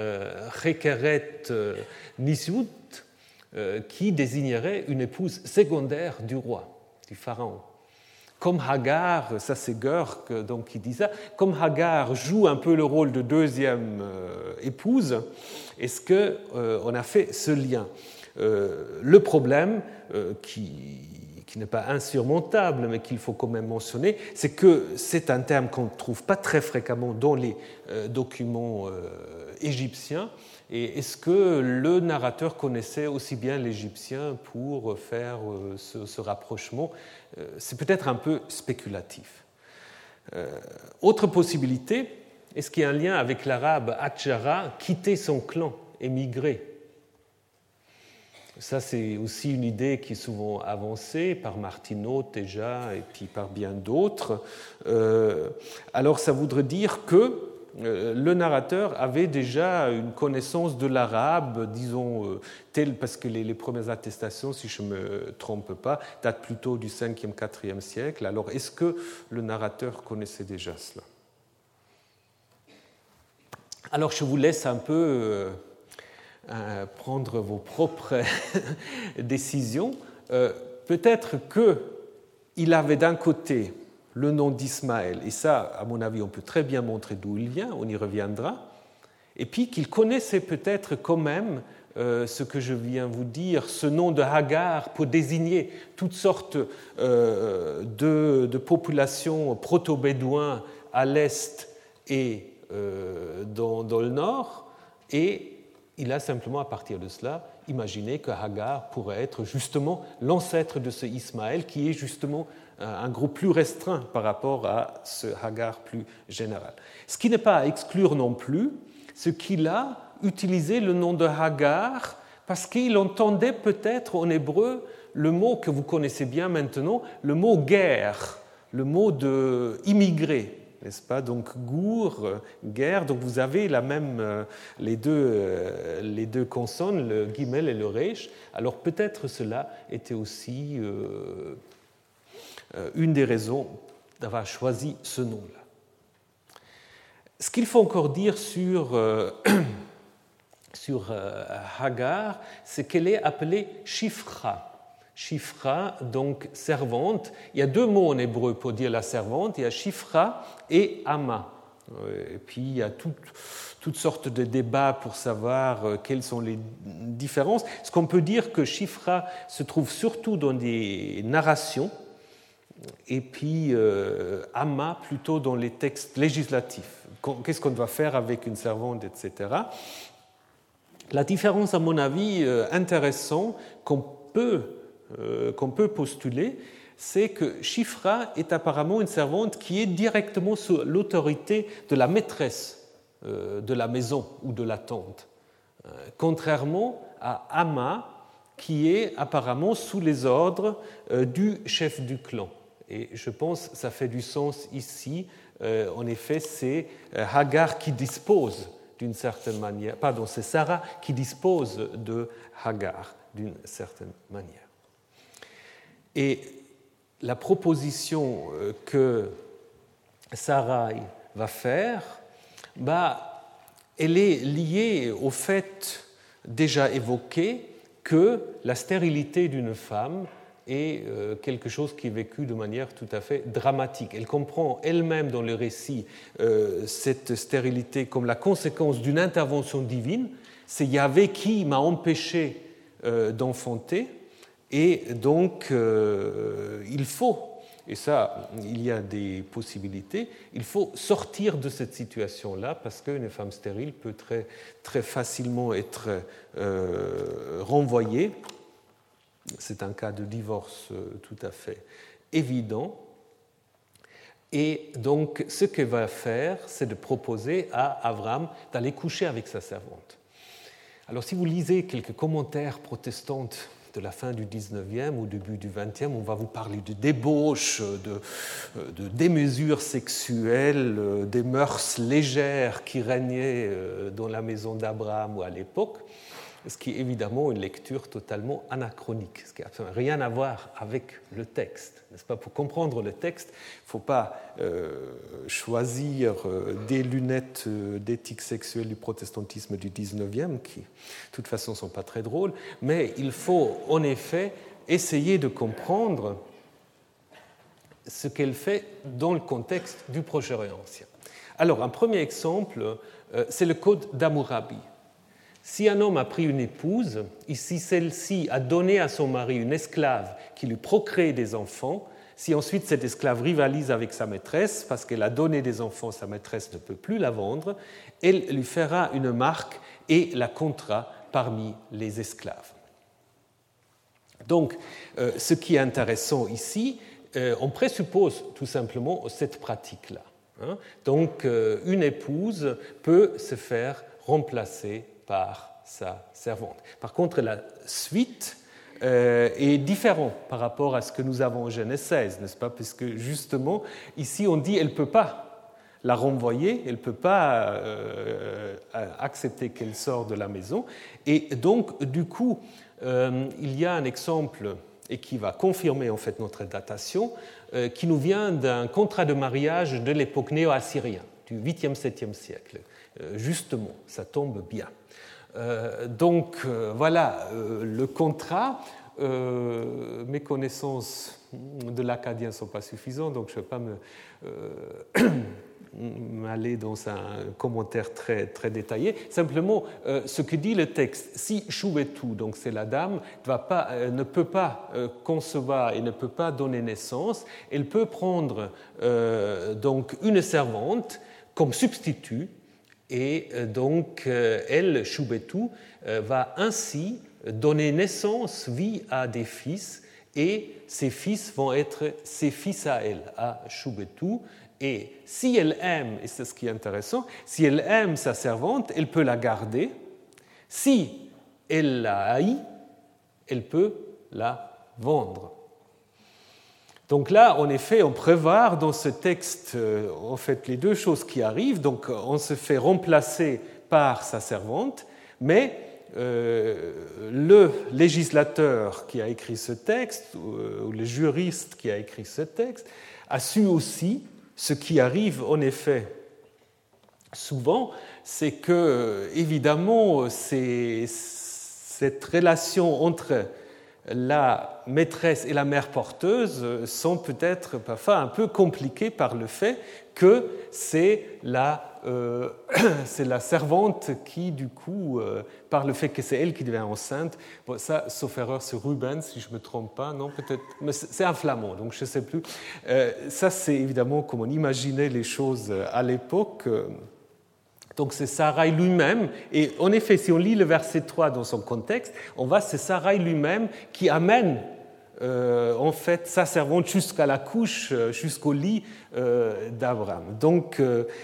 Rekeret Nisut, qui désignerait une épouse secondaire du roi, du pharaon. Comme Hagar, ça c'est Görg donc, qui dit ça, comme Hagar joue un peu le rôle de deuxième épouse, est-ce qu'on a fait ce lien ? Le problème, qui n'est pas insurmontable, mais qu'il faut quand même mentionner, c'est que c'est un terme qu'on ne trouve pas très fréquemment dans les documents égyptiens. Et est-ce que le narrateur connaissait aussi bien l'égyptien pour faire ce rapprochement ? C'est peut-être un peu spéculatif. Autre possibilité, est-ce qu'il y a un lien avec l'arabe Atjara, quitter son clan, émigrer ? Ça, c'est aussi une idée qui est souvent avancée par Martineau déjà et puis par bien d'autres. Alors, ça voudrait dire que le narrateur avait déjà une connaissance de l'arabe, disons, telle, parce que les premières attestations, si je ne me trompe pas, datent plutôt du 5e, 4e siècle. Alors, est-ce que le narrateur connaissait déjà cela ? Alors je vous laisse un peu prendre vos propres décisions. Peut-être qu'il avait d'un côté le nom d'Ismaël, et ça, à mon avis, on peut très bien montrer d'où il vient, on y reviendra, et puis qu'il connaissait peut-être quand même ce que je viens vous dire, ce nom de Hagar pour désigner toutes sortes de populations proto-bédouins à l'est et dans le nord, et il a simplement, à partir de cela, imaginé que Hagar pourrait être justement l'ancêtre de ce Ismaël, qui est justement un groupe plus restreint par rapport à ce Hagar plus général. Ce qui n'est pas à exclure non plus, c'est qu'il a utilisé le nom de Hagar parce qu'il entendait peut-être en hébreu le mot que vous connaissez bien maintenant, le mot guerre, le mot de immigré, n'est-ce pas? Donc gour, guerre, donc vous avez la même, les deux consonnes, le guimel et le resh. Alors peut-être cela était aussi une des raisons d'avoir choisi ce nom-là. Ce qu'il faut encore dire sur Hagar, c'est qu'elle est appelée Shifra. Shifra, donc servante. Il y a deux mots en hébreu pour dire la servante. Il y a Shifra et Ama. Et puis il y a toutes sortes de débats pour savoir quelles sont les différences. Ce qu'on peut dire que Shifra se trouve surtout dans des narrations, et puis Ama plutôt dans les textes législatifs. Qu'est-ce qu'on doit faire avec une servante, etc. La différence, à mon avis, intéressante qu'on peut postuler, c'est que Shifra est apparemment une servante qui est directement sous l'autorité de la maîtresse de la maison ou de la tente, contrairement à Ama, qui est apparemment sous les ordres du chef du clan. Et je pense que ça fait du sens ici. En effet, c'est Hagar qui dispose d'une certaine manière, pardon, c'est Sarah qui dispose de Hagar d'une certaine manière. Et la proposition que Sarai va faire, elle est liée au fait déjà évoqué que la stérilité d'une femme est quelque chose qui est vécu de manière tout à fait dramatique. Elle comprend elle-même dans le récit cette stérilité comme la conséquence d'une intervention divine. C'est Yahvé qui m'a empêché d'enfanter, et donc il faut, et ça, il y a des possibilités, il faut sortir de cette situation-là parce qu'une femme stérile peut très, très facilement être renvoyée. C'est un cas de divorce tout à fait évident. Et donc, ce qu'elle va faire, c'est de proposer à Avram d'aller coucher avec sa servante. Alors, si vous lisez quelques commentaires protestants de la fin du 19e ou début du 20e, on va vous parler de débauche, de démesure sexuelle, des mœurs légères qui régnaient dans la maison d'Abraham ou à l'époque, ce qui est évidemment une lecture totalement anachronique, ce qui n'a absolument rien à voir avec le texte. N'est-ce pas? Pour comprendre le texte, il ne faut pas choisir des lunettes d'éthique sexuelle du protestantisme du 19e, qui de toute façon ne sont pas très drôles, mais il faut en effet essayer de comprendre ce qu'elle fait dans le contexte du Proche-Orient ancien. Alors, un premier exemple, c'est le code d'Hammurabi. Si un homme a pris une épouse, et si celle-ci a donné à son mari une esclave qui lui procrée des enfants, si ensuite cette esclave rivalise avec sa maîtresse, parce qu'elle a donné des enfants, sa maîtresse ne peut plus la vendre, elle lui fera une marque et la comptera parmi les esclaves. Donc, ce qui est intéressant ici, on présuppose tout simplement cette pratique-là. Donc, une épouse peut se faire remplacer par sa servante. Par contre, la suite est différente par rapport à ce que nous avons en Genèse 16, n'est-ce pas? Puisque justement, ici, on dit qu'elle ne peut pas la renvoyer, elle ne peut pas accepter qu'elle sorte de la maison. Et donc, du coup, il y a un exemple, et qui va confirmer en fait notre datation, qui nous vient d'un contrat de mariage de l'époque néo-assyrienne. du 8e, 7e siècle. Justement, ça tombe bien. Donc voilà le contrat. Mes connaissances de l'acadien ne sont pas suffisantes, donc je ne vais pas m'aller dans un commentaire très, très détaillé. Simplement, ce que dit le texte, si Chouvetou, donc c'est la dame, ne peut pas concevoir et ne peut pas donner naissance, elle peut prendre donc une servante comme substitut, et donc elle, Chouvetou, va ainsi donner naissance, vie à des fils, et ces fils vont être ses fils à elle, à Chouvetou. Et si elle aime, et c'est ce qui est intéressant, si elle aime sa servante, elle peut la garder. Si elle la haït, elle peut la vendre. Donc là, en effet, on prévoit dans ce texte en fait les deux choses qui arrivent. Donc on se fait remplacer par sa servante, mais le législateur qui a écrit ce texte, ou le juriste qui a écrit ce texte, a su aussi ce qui arrive en effet souvent, c'est que, évidemment, cette relation entre la maîtresse et la mère porteuse sont peut-être parfois un peu compliquées par le fait que c'est la servante qui, du coup, par le fait que c'est elle qui devient enceinte, bon, ça, sauf erreur, c'est Rubens, si je ne me trompe pas, non, peut-être, mais c'est un flamand, donc je ne sais plus. Ça, c'est évidemment comme on imaginait les choses à l'époque. Donc c'est Sarai lui-même, et en effet, si on lit le verset 3 dans son contexte, on voit c'est Sarai lui-même qui amène en fait sa servante jusqu'à la couche, jusqu'au lit d'Abraham. Donc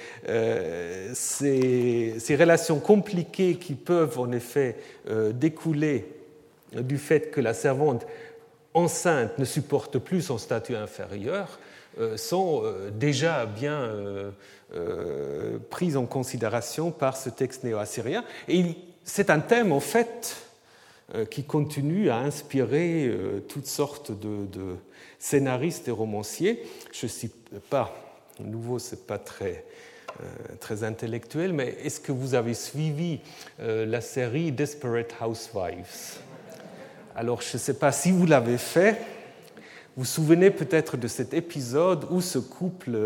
ces relations compliquées qui peuvent en effet découler du fait que la servante enceinte ne supporte plus son statut inférieur sont déjà bien prises en considération par ce texte néo-assyrien. Et c'est un thème, en fait, qui continue à inspirer toutes sortes de scénaristes et romanciers. Je ne cite pas, de nouveau, ce n'est pas très intellectuel, mais est-ce que vous avez suivi la série Desperate Housewives ? Alors, je ne sais pas si vous l'avez fait. Vous vous souvenez peut-être de cet épisode où ce couple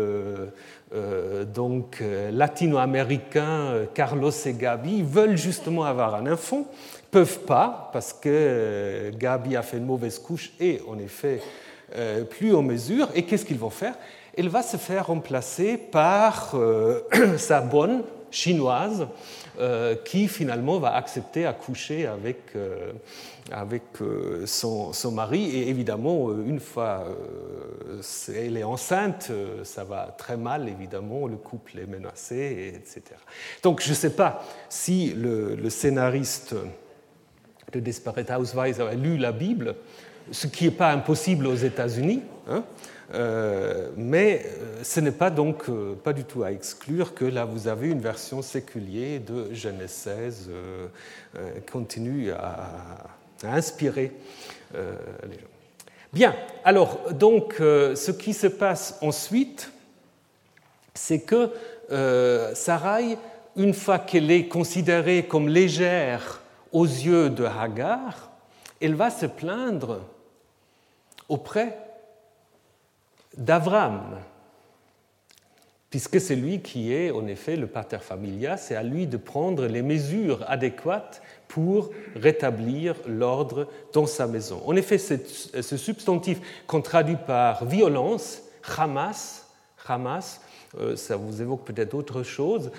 latino-américain, Carlos et Gabi, veulent justement avoir un enfant, ne peuvent pas parce que Gabi a fait une mauvaise couche et en effet plus en mesure. Et qu'est-ce qu'ils vont faire ? Elle va se faire remplacer par sa bonne chinoise qui finalement va accepter à coucher avec son mari. Et évidemment, une fois elle est enceinte, ça va très mal, évidemment, le couple est menacé, etc. Donc je ne sais pas si le scénariste de Desperate Housewives avait lu la Bible, ce qui n'est pas impossible aux États-Unis, hein, mais ce n'est pas donc pas du tout à exclure que là vous avez une version séculière de Genèse 16 qui continue à inspirer les gens. Bien, alors donc ce qui se passe ensuite, c'est que Sarai, une fois qu'elle est considérée comme légère aux yeux de Hagar, elle va se plaindre auprès d'Avram, puisque c'est lui qui est en effet le pater familias, c'est à lui de prendre les mesures adéquates pour rétablir l'ordre dans sa maison. En effet, ce substantif qu'on traduit par violence, Hamas, ça vous évoque peut-être autre chose,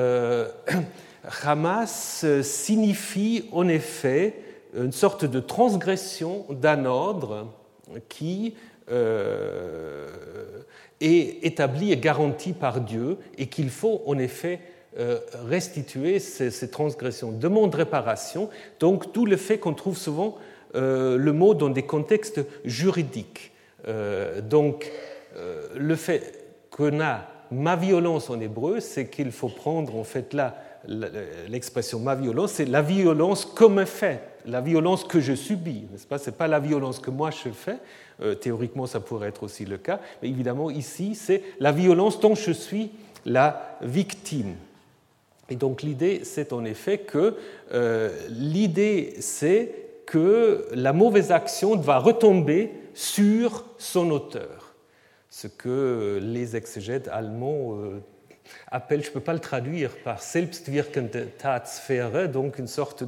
Hamas signifie en effet une sorte de transgression d'un ordre qui est établi et garanti par Dieu et qu'il faut en effet restituer ces transgressions, demande réparation, donc tout le fait qu'on trouve souvent le mot dans des contextes juridiques. Donc le fait qu'on a ma violence en hébreu, c'est qu'il faut prendre en fait là l'expression ma violence, c'est la violence comme fait, la violence que je subis, n'est-ce pas ? Ce n'est pas la violence que moi je fais, théoriquement ça pourrait être aussi le cas, mais évidemment ici c'est la violence dont je suis la victime. Et donc l'idée, c'est en effet que la mauvaise action va retomber sur son auteur, ce que les exégètes allemands appellent, je ne peux pas le traduire par selbstwirkende Tatsphäre, donc une sorte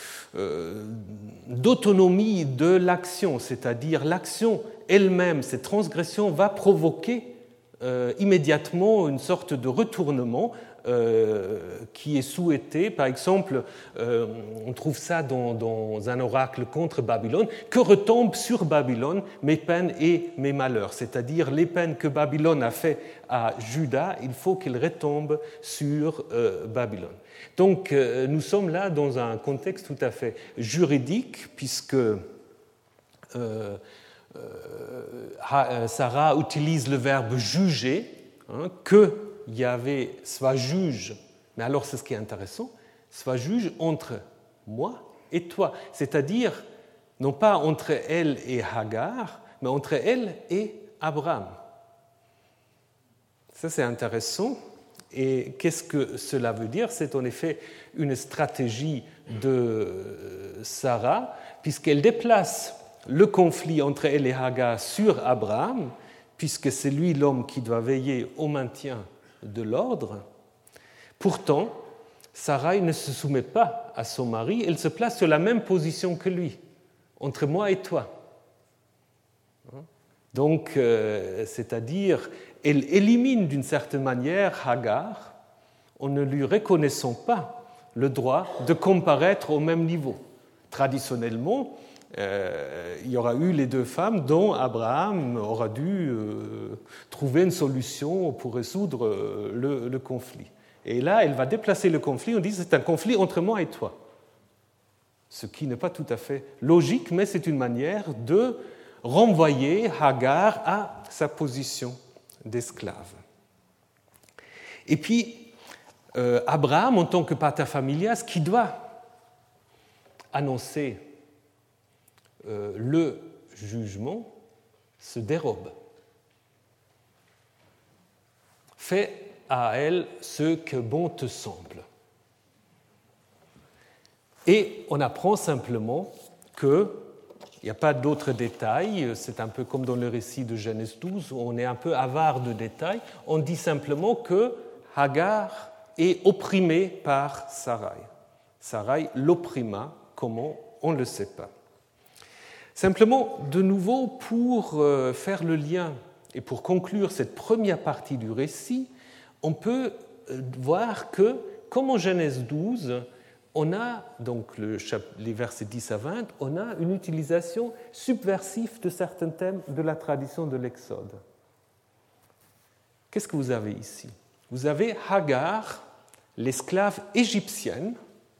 d'autonomie de l'action, c'est-à-dire l'action elle-même, cette transgression va provoquer immédiatement une sorte de retournement qui est souhaité. Par exemple, on trouve ça dans un oracle contre Babylone, que retombent sur Babylone mes peines et mes malheurs, c'est-à-dire les peines que Babylone a fait à Juda, il faut qu'elles retombent sur Babylone. Donc nous sommes là dans un contexte tout à fait juridique, puisque Sarah utilise le verbe juger, que Yahvé soit juge, mais alors c'est ce qui est intéressant, soit juge entre moi et toi, c'est-à-dire non pas entre elle et Hagar, mais entre elle et Abraham. Ça c'est intéressant, et qu'est-ce que cela veut dire? C'est en effet une stratégie de Sarah, puisqu'elle déplace le conflit entre elle et Hagar sur Abraham, puisque c'est lui l'homme qui doit veiller au maintien de l'ordre. Pourtant, Sarai ne se soumet pas à son mari, elle se place sur la même position que lui, entre moi et toi. Donc, c'est-à-dire, elle élimine d'une certaine manière Hagar en ne lui reconnaissant pas le droit de comparaître au même niveau. Traditionnellement, il y aura eu les deux femmes dont Abraham aura dû trouver une solution pour résoudre le conflit. Et là, elle va déplacer le conflit, on dit que c'est un conflit entre moi et toi. Ce qui n'est pas tout à fait logique, mais c'est une manière de renvoyer Hagar à sa position d'esclave. Et puis, Abraham, en tant que pater familias, qui doit annoncer le jugement, se dérobe. Fais à elle ce que bon te semble. Et on apprend simplement qu'il n'y a pas d'autres détails, c'est un peu comme dans le récit de Genèse 12, où on est un peu avare de détails, on dit simplement que Hagar est opprimée par Sarai. Sarai l'opprima, comment? On ne le sait pas. Simplement, de nouveau, pour faire le lien et pour conclure cette première partie du récit, on peut voir que, comme en Genèse 12, on a, donc les versets 10 à 20, on a une utilisation subversive de certains thèmes de la tradition de l'Exode. Qu'est-ce que vous avez ici? Vous avez Hagar, l'esclave égyptienne,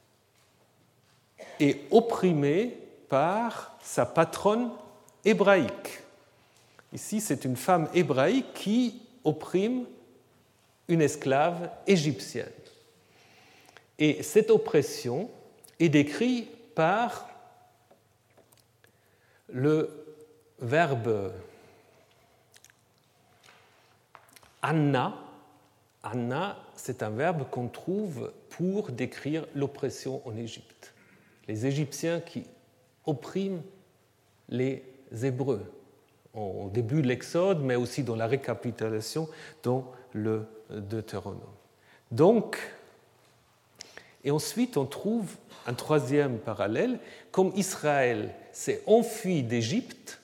est opprimée par sa patronne hébraïque. Ici, c'est une femme hébraïque qui opprime une esclave égyptienne. Et cette oppression est décrite par le verbe anna. Anna, c'est un verbe qu'on trouve pour décrire l'oppression en Égypte. Les Égyptiens qui oppriment les Hébreux au début de l'Exode, mais aussi dans la récapitulation dans le Deutéronome. Donc, et ensuite, on trouve un troisième parallèle. Comme Israël s'est enfui d'Égypte,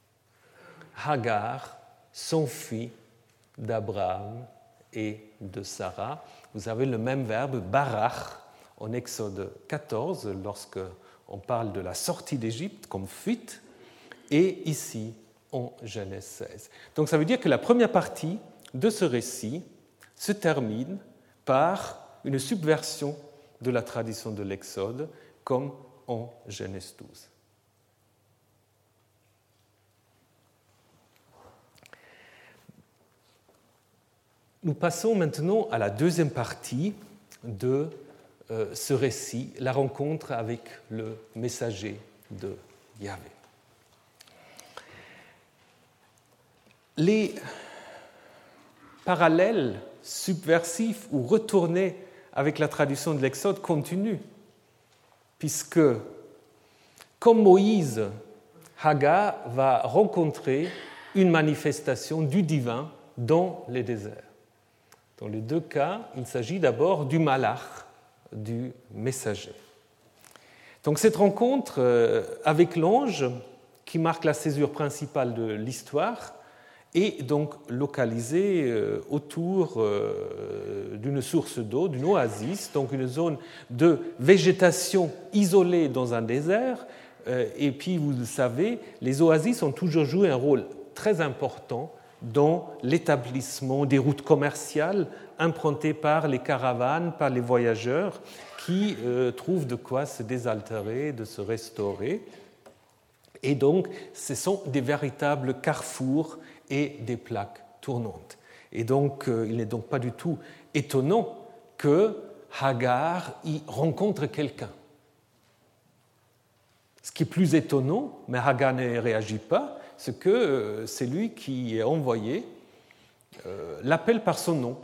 Hagar s'enfuit d'Abraham et de Sarah. Vous avez le même verbe, barach, en Exode 14, lorsque on parle de la sortie d'Égypte comme fuite, et ici en Genèse 16. Donc ça veut dire que la première partie de ce récit se termine par une subversion de la tradition de l'Exode, comme en Genèse 12. Nous passons maintenant à la deuxième partie de ce récit, la rencontre avec le messager de Yahvé. Les parallèles subversif ou retourné avec la traduction de l'Exode continue, puisque, comme Moïse, Hagar va rencontrer une manifestation du divin dans les déserts. Dans les deux cas, il s'agit d'abord du malach, du messager. Donc cette rencontre avec l'ange, qui marque la césure principale de l'histoire, est donc localisée autour d'une source d'eau, d'une oasis, donc une zone de végétation isolée dans un désert. Et puis, vous le savez, les oasis ont toujours joué un rôle très important dans l'établissement des routes commerciales empruntées par les caravanes, par les voyageurs qui trouvent de quoi se désaltérer, de se restaurer. Et donc, ce sont des véritables carrefours et des plaques tournantes. Et donc, il n'est donc pas du tout étonnant que Hagar y rencontre quelqu'un. Ce qui est plus étonnant, mais Hagar ne réagit pas, c'est que c'est lui qui est envoyé l'appelle par son nom.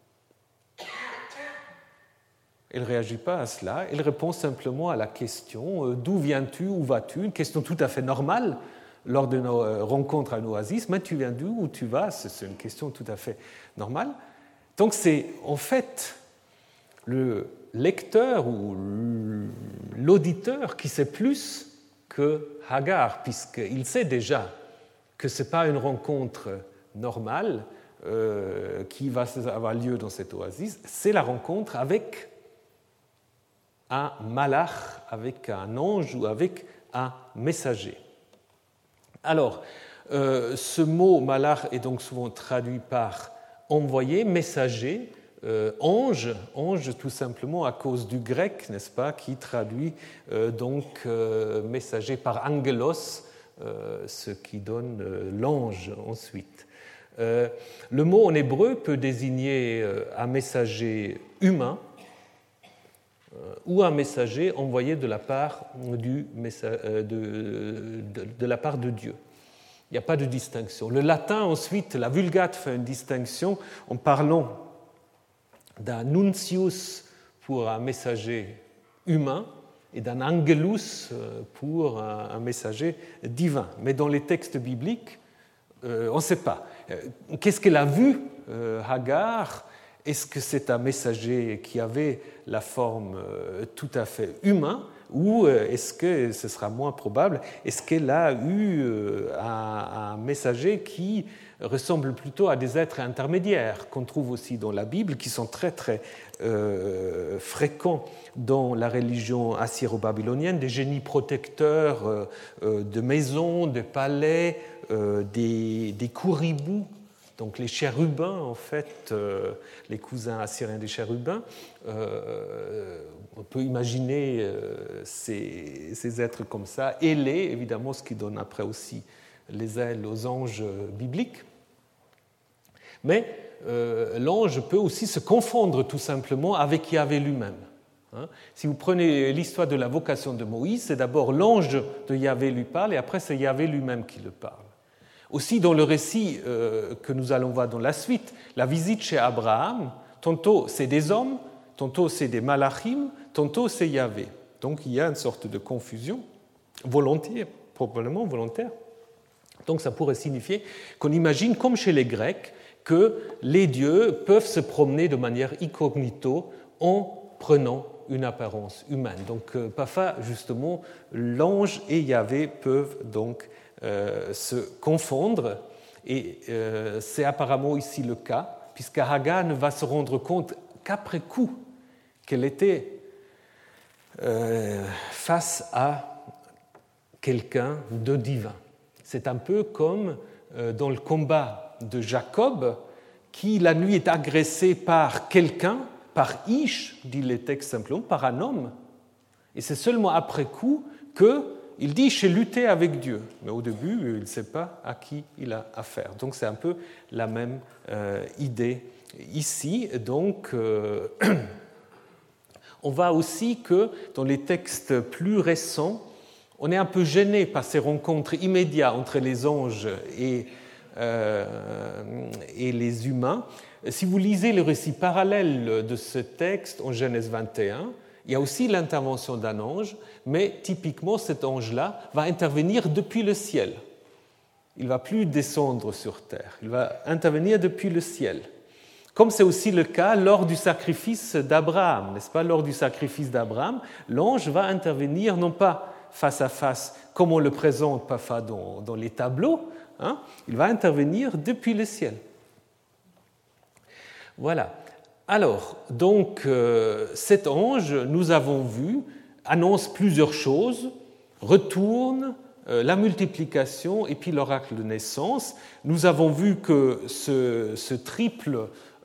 Elle ne réagit pas à cela, elle répond simplement à la question « D'où viens-tu, où vas-tu ?» Une question tout à fait normale lors de nos rencontres à l'oasis. « Mais tu viens d'où, où tu vas ?» C'est une question tout à fait normale. Donc c'est en fait le lecteur ou l'auditeur qui sait plus que Hagar, puisqu'il sait déjà que ce n'est pas une rencontre normale qui va avoir lieu dans cette oasis, c'est la rencontre avec un malach, avec un ange ou avec un messager. Alors, ce mot malach est donc souvent traduit par envoyé, messager, ange tout simplement à cause du grec, n'est-ce pas, qui traduit donc messager par angelos, ce qui donne l'ange ensuite. Le mot en hébreu peut désigner un messager humain ou un messager envoyé de la part de Dieu. Il n'y a pas de distinction. Le latin, ensuite, la Vulgate fait une distinction en parlant d'un nuncius pour un messager humain et d'un angelus pour un messager divin. Mais dans les textes bibliques, on ne sait pas. Qu'est-ce qu'elle a vu, Hagar ? Est-ce que c'est un messager qui avait la forme tout à fait humaine ou est-ce que ce sera moins probable, est-ce qu'elle a eu un messager qui ressemble plutôt à des êtres intermédiaires qu'on trouve aussi dans la Bible, qui sont très très fréquents dans la religion assyro-babylonienne, des génies protecteurs de maisons, de palais, des kouribous, donc les chérubins, en fait, les cousins assyriens des chérubins. On peut imaginer ces êtres comme ça, ailés, évidemment, ce qui donne après aussi les ailes aux anges bibliques. Mais l'ange peut aussi se confondre tout simplement avec Yahvé lui-même. Si vous prenez l'histoire de la vocation de Moïse, c'est d'abord l'ange de Yahvé lui parle et après c'est Yahvé lui-même qui le parle. Aussi dans le récit que nous allons voir dans la suite, la visite chez Abraham, tantôt c'est des hommes, tantôt c'est des malachim, tantôt c'est Yahvé. Donc il y a une sorte de confusion volontaire, probablement volontaire. Donc ça pourrait signifier qu'on imagine, comme chez les Grecs, que les dieux peuvent se promener de manière incognito en prenant une apparence humaine. Donc parfois, justement, l'ange et Yahvé peuvent donc se confondre, et c'est apparemment ici le cas, puisque Hagar ne va se rendre compte qu'après coup qu'elle était face à quelqu'un de divin. C'est un peu comme dans le combat de Jacob, qui la nuit est agressé par quelqu'un, par Ish, dit les textes simplement, par un homme, et c'est seulement après coup qu'il dit « j'ai lutté avec Dieu », mais au début, il ne sait pas à qui il a affaire. Donc c'est un peu la même idée ici. Donc on voit aussi que dans les textes plus récents, on est un peu gêné par ces rencontres immédiates entre les anges et et les humains. Si vous lisez le récit parallèle de ce texte en Genèse 21, il y a aussi l'intervention d'un ange, mais typiquement cet ange-là va intervenir depuis le ciel. Il ne va plus descendre sur terre, il va intervenir depuis le ciel. Comme c'est aussi le cas lors du sacrifice d'Abraham, n'est-ce pas? Lors du sacrifice d'Abraham, l'ange va intervenir non pas face à face, comme on le présente parfois dans les tableaux, hein, il va intervenir depuis le ciel. Voilà. Alors, donc, cet ange, nous avons vu, annonce plusieurs choses, retourne, la multiplication et puis l'oracle de naissance. Nous avons vu que cette triple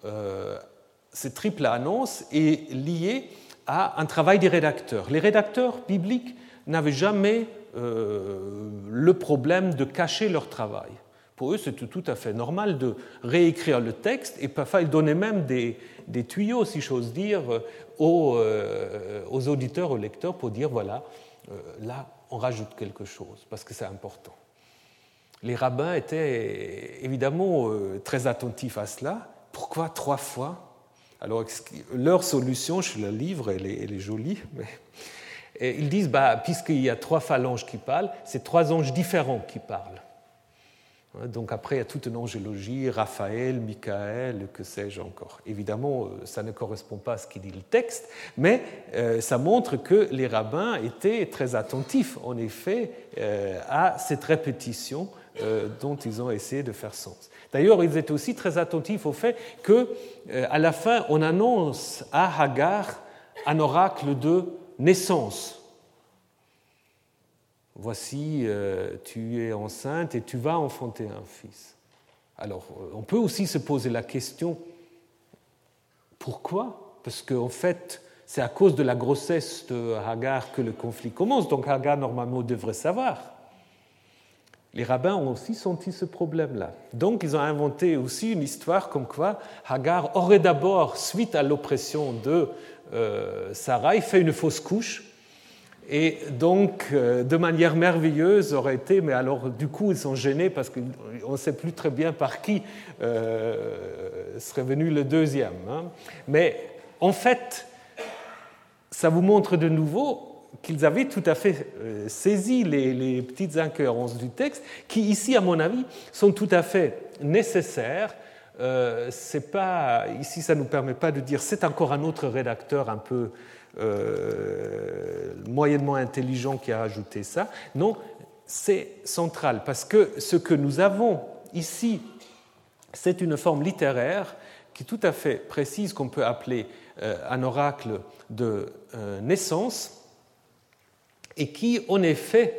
annonce est liée à un travail des rédacteurs. Les rédacteurs bibliques n'avaient jamais le problème de cacher leur travail. Pour eux, c'était tout à fait normal de réécrire le texte et parfois ils donnaient même des tuyaux, si j'ose dire, aux auditeurs, aux lecteurs pour dire voilà, là, on rajoute quelque chose parce que c'est important. Les rabbins étaient évidemment très attentifs à cela. Pourquoi 3 fois? Alors, leur solution, je la livre, elle est jolie, mais ils disent, puisqu'il y a 3 fois l'ange qui parle, c'est 3 anges différents qui parlent. Donc après, il y a toute une angélogie, Raphaël, Michael, que sais-je encore. Évidemment, ça ne correspond pas à ce qu'il dit le texte, mais ça montre que les rabbins étaient très attentifs, en effet, à cette répétition dont ils ont essayé de faire sens. D'ailleurs, ils étaient aussi très attentifs au fait qu'à la fin, on annonce à Hagar un oracle de naissance. Voici, tu es enceinte et tu vas enfanter un fils. Alors, on peut aussi se poser la question, pourquoi? Parce qu'en fait, c'est à cause de la grossesse de Hagar que le conflit commence, donc Hagar, normalement, devrait savoir. Les rabbins ont aussi senti ce problème-là. Donc, ils ont inventé aussi une histoire comme quoi Hagar aurait d'abord, suite à l'oppression de Sarai, fait une fausse couche. Et donc, de manière merveilleuse, aurait été, mais alors du coup, ils sont gênés parce qu'on ne sait plus très bien par qui serait venu le deuxième. Hein. Mais en fait, ça vous montre de nouveau qu'ils avaient tout à fait saisi les petites incohérences du texte, qui ici, à mon avis, sont tout à fait nécessaires. C'est pas, ici, ça ne nous permet pas de dire c'est encore un autre rédacteur un peu moyennement intelligent qui a ajouté ça. Non, c'est central, parce que ce que nous avons ici, c'est une forme littéraire qui est tout à fait précise, qu'on peut appeler un oracle de naissance, et qui, en effet,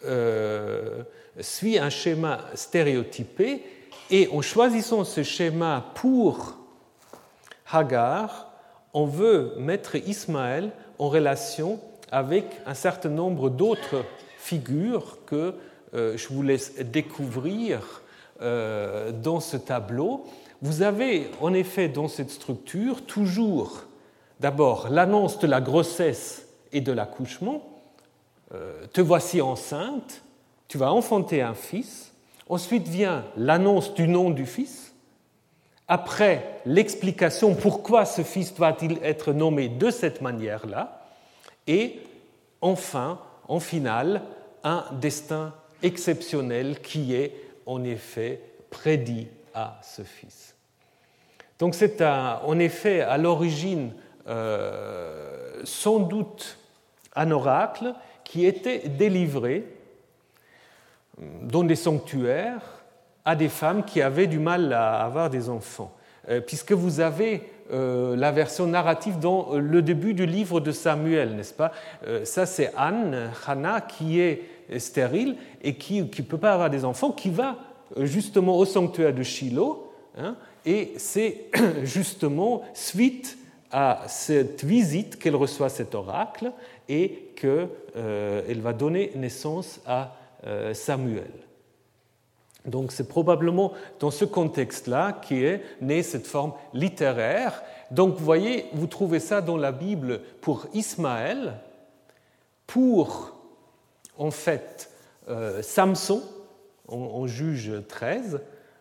suit un schéma stéréotypé, et en choisissant ce schéma pour Hagar, on veut mettre Ismaël en relation avec un certain nombre d'autres figures que je vous laisse découvrir dans ce tableau. Vous avez en effet dans cette structure toujours d'abord l'annonce de la grossesse et de l'accouchement. Te voici enceinte, tu vas enfanter un fils. Ensuite vient l'annonce du nom du fils. Après, l'explication pourquoi ce fils doit-il être nommé de cette manière-là. Et enfin, en finale, un destin exceptionnel qui est en effet prédit à ce fils. Donc c'est en effet à l'origine sans doute un oracle qui était délivré dans des sanctuaires à des femmes qui avaient du mal à avoir des enfants. Puisque vous avez la version narrative dans le début du livre de Samuel, n'est-ce pas? Ça, c'est Hannah, qui est stérile et qui ne peut pas avoir des enfants, qui va justement au sanctuaire de Shiloh, hein, et c'est justement suite à cette visite qu'elle reçoit cet oracle et qu'elle va donner naissance à Samuel. Donc c'est probablement dans ce contexte-là qu'est née cette forme littéraire. Donc vous voyez, vous trouvez ça dans la Bible pour Ismaël, pour en fait Samson, en Juge 13,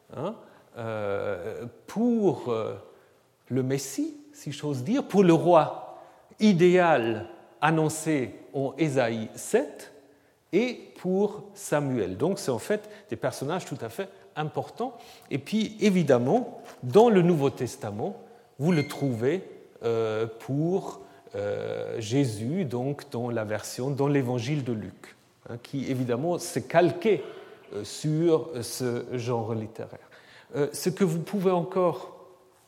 pour le Messie, si j'ose dire, pour le roi idéal annoncé en Ésaïe 7, et pour Samuel. Donc c'est en fait des personnages tout à fait importants. Et puis évidemment, dans le Nouveau Testament, vous le trouvez pour Jésus, donc dans la version, dans l'évangile de Luc, qui évidemment s'est calqué sur ce genre littéraire. Ce que vous pouvez encore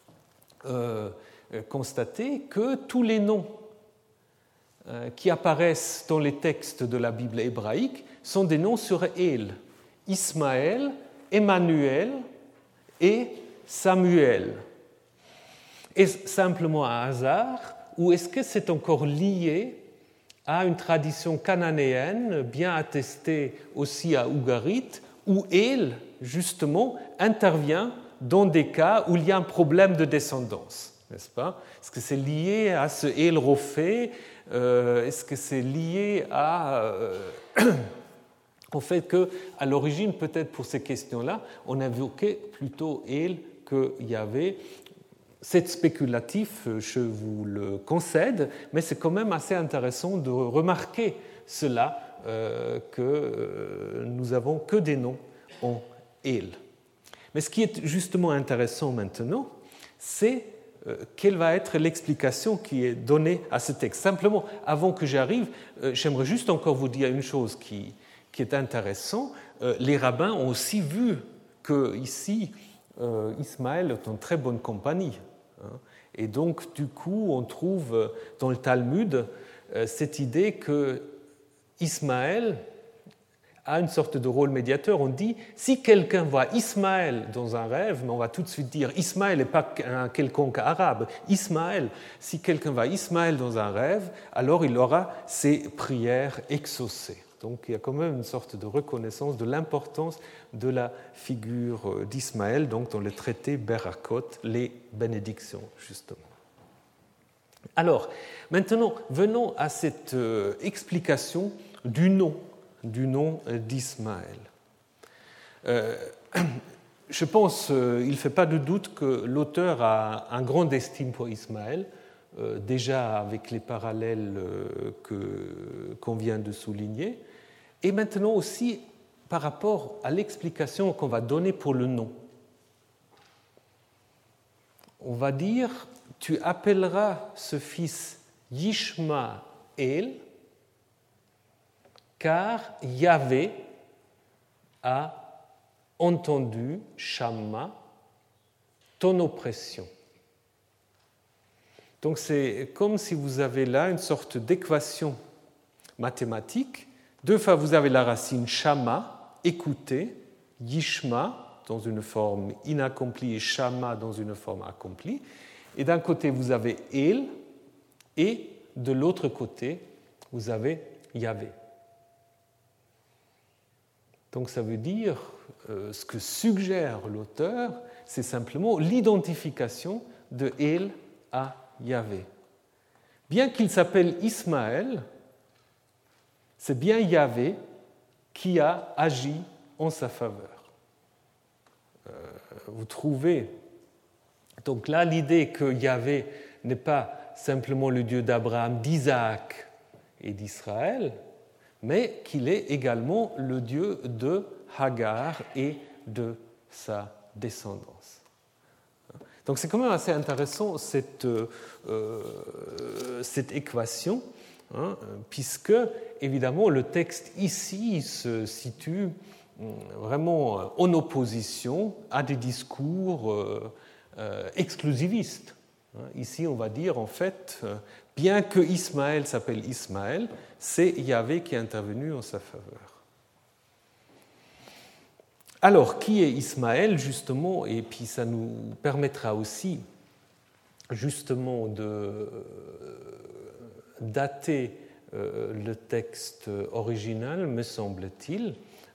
constater, que tous les noms qui apparaissent dans les textes de la Bible hébraïque sont des noms sur El, Ismaël, Emmanuel et Samuel. Est-ce simplement un hasard ou est-ce que c'est encore lié à une tradition cananéenne bien attestée aussi à Ougarit, où El, justement, intervient dans des cas où il y a un problème de descendance, n'est-ce pas? Est-ce que c'est lié à ce El Rophé? Est-ce que c'est lié au fait qu'à l'origine, peut-être pour ces questions-là, on invoquait plutôt El que Yahvé? C'est spéculatif, je vous le concède, mais c'est quand même assez intéressant de remarquer cela, que nous n'avons que des noms en El. Mais ce qui est justement intéressant maintenant, c'est quelle va être l'explication qui est donnée à ce texte. Simplement, avant que j'arrive, j'aimerais juste encore vous dire une chose qui est intéressante. Les rabbins ont aussi vu que ici, Ismaël est en très bonne compagnie. Et donc, du coup, on trouve dans le Talmud cette idée que Ismaël a une sorte de rôle médiateur. On dit, si quelqu'un voit Ismaël dans un rêve, mais on va tout de suite dire, Ismaël n'est pas un quelconque arabe, Ismaël, si quelqu'un voit Ismaël dans un rêve, alors il aura ses prières exaucées. Donc il y a quand même une sorte de reconnaissance de l'importance de la figure d'Ismaël, donc dans le traité Berakot, les bénédictions, justement. Alors, maintenant, venons à cette explication du nom d'Ismaël. Je pense, il ne fait pas de doute que l'auteur a un grand estime pour Ismaël, déjà avec les parallèles qu'on vient de souligner, et maintenant aussi par rapport à l'explication qu'on va donner pour le nom. On va dire, tu appelleras ce fils Yishmaël, car Yahvé a entendu, Shamma, ton oppression. Donc c'est comme si vous avez là une sorte d'équation mathématique. Deux fois vous avez la racine Shamma, écouter, Yishma dans une forme inaccomplie et Shamma dans une forme accomplie. Et d'un côté vous avez El et de l'autre côté vous avez Yahvé. Donc ça veut dire, ce que suggère l'auteur, c'est simplement l'identification de El à Yahvé. Bien qu'il s'appelle Ismaël, c'est bien Yahvé qui a agi en sa faveur. Vous trouvez donc là l'idée que Yahvé n'est pas simplement le Dieu d'Abraham, d'Isaac et d'Israël, mais qu'il est également le Dieu de Hagar et de sa descendance. Donc c'est quand même assez intéressant cette équation, puisque évidemment le texte ici se situe vraiment en opposition à des discours exclusivistes. Ici on va dire en fait, bien que Ismaël s'appelle Ismaël, c'est Yahvé qui est intervenu en sa faveur. Alors, qui est Ismaël, justement, et puis ça nous permettra aussi, justement, de dater le texte original, me semble-t-il.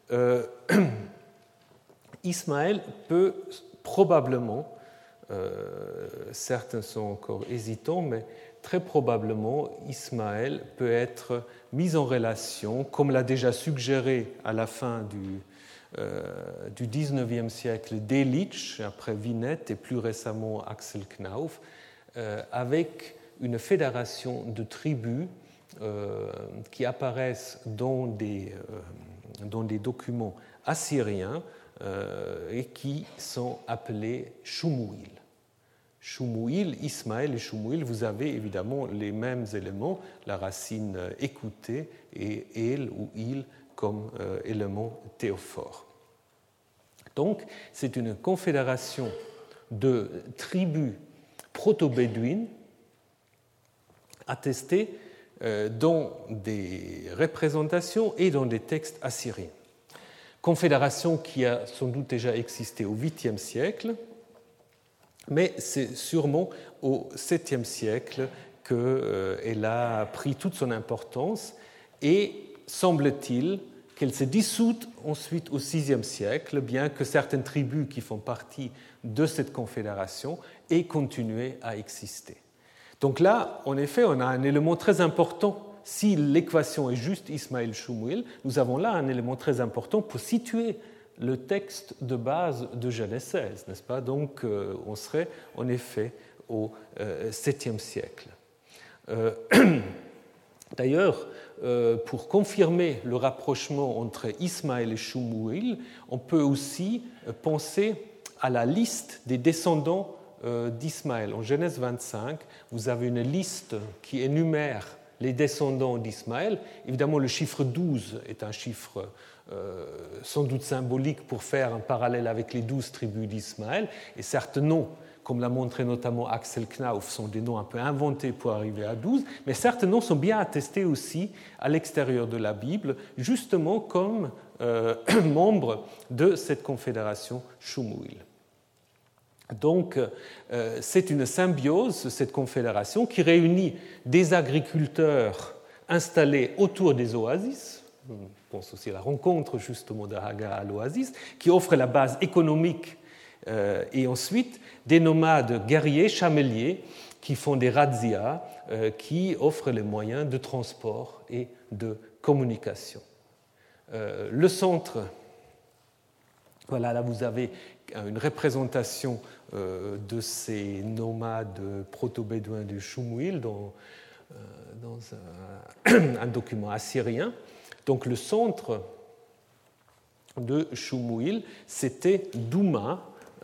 Ismaël peut probablement, certains sont encore hésitants, mais très probablement, Ismaël peut être mis en relation, comme l'a déjà suggéré à la fin du XIXe siècle Delitzsch, après Winnet et plus récemment Axel Knauf, avec une fédération de tribus qui apparaissent dans des documents assyriens et qui sont appelés Shumuil. Shumuil, Ismaël et Shumuil, vous avez évidemment les mêmes éléments, la racine écoutée et el ou il comme élément théophore. Donc, c'est une confédération de tribus proto-bédouines attestées dans des représentations et dans des textes assyriens. Confédération qui a sans doute déjà existé au 8e siècle, mais c'est sûrement au 7e siècle qu'elle a pris toute son importance et semble-t-il qu'elle s'est dissoute ensuite au 6e siècle, bien que certaines tribus qui font partie de cette confédération aient continué à exister. Donc là, en effet, on a un élément très important. Si l'équation est juste Ismaël-Shumuil, nous avons là un élément très important pour situer le texte de base de Genèse 16, n'est-ce pas? Donc, on serait en effet au 7e siècle. D'ailleurs, pour confirmer le rapprochement entre Ismaël et Shumuil, on peut aussi penser à la liste des descendants d'Ismaël. En Genèse 25, vous avez une liste qui énumère les descendants d'Ismaël. Évidemment, le chiffre 12 est un chiffre sans doute symbolique pour faire un parallèle avec les 12 tribus d'Ismaël, et certains noms, comme l'a montré notamment Axel Knauf, sont des noms un peu inventés pour arriver à 12, mais certains noms sont bien attestés aussi à l'extérieur de la Bible, justement comme membres de cette confédération Shumuil. Donc, c'est une symbiose, cette confédération, qui réunit des agriculteurs installés autour des oasis. On pense aussi à la rencontre justement de Hagar à l'oasis, qui offre la base économique, et ensuite des nomades guerriers, chameliers, qui font des razzias, qui offrent les moyens de transport et de communication. Le centre, voilà, là vous avez une représentation de ces nomades proto-bédouins du Shumuil dans un document assyrien. Donc le centre de Shumuil, c'était Douma,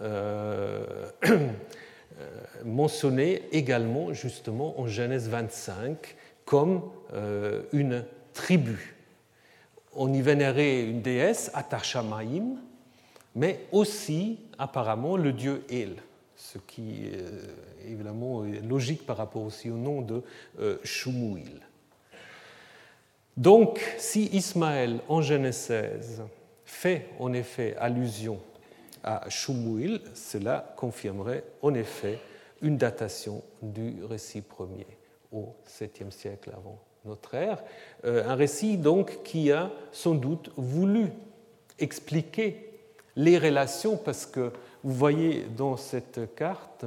mentionné également justement en Genèse 25 comme une tribu. On y vénérait une déesse, Atarshamaïm, mais aussi apparemment le dieu El, ce qui évidemment est logique par rapport aussi au nom de Shumuil. Donc, si Ismaël en Genèse 16 fait en effet allusion à Shumuil, cela confirmerait en effet une datation du récit premier au 7e siècle avant notre ère. Un récit donc qui a sans doute voulu expliquer les relations, parce que vous voyez dans cette carte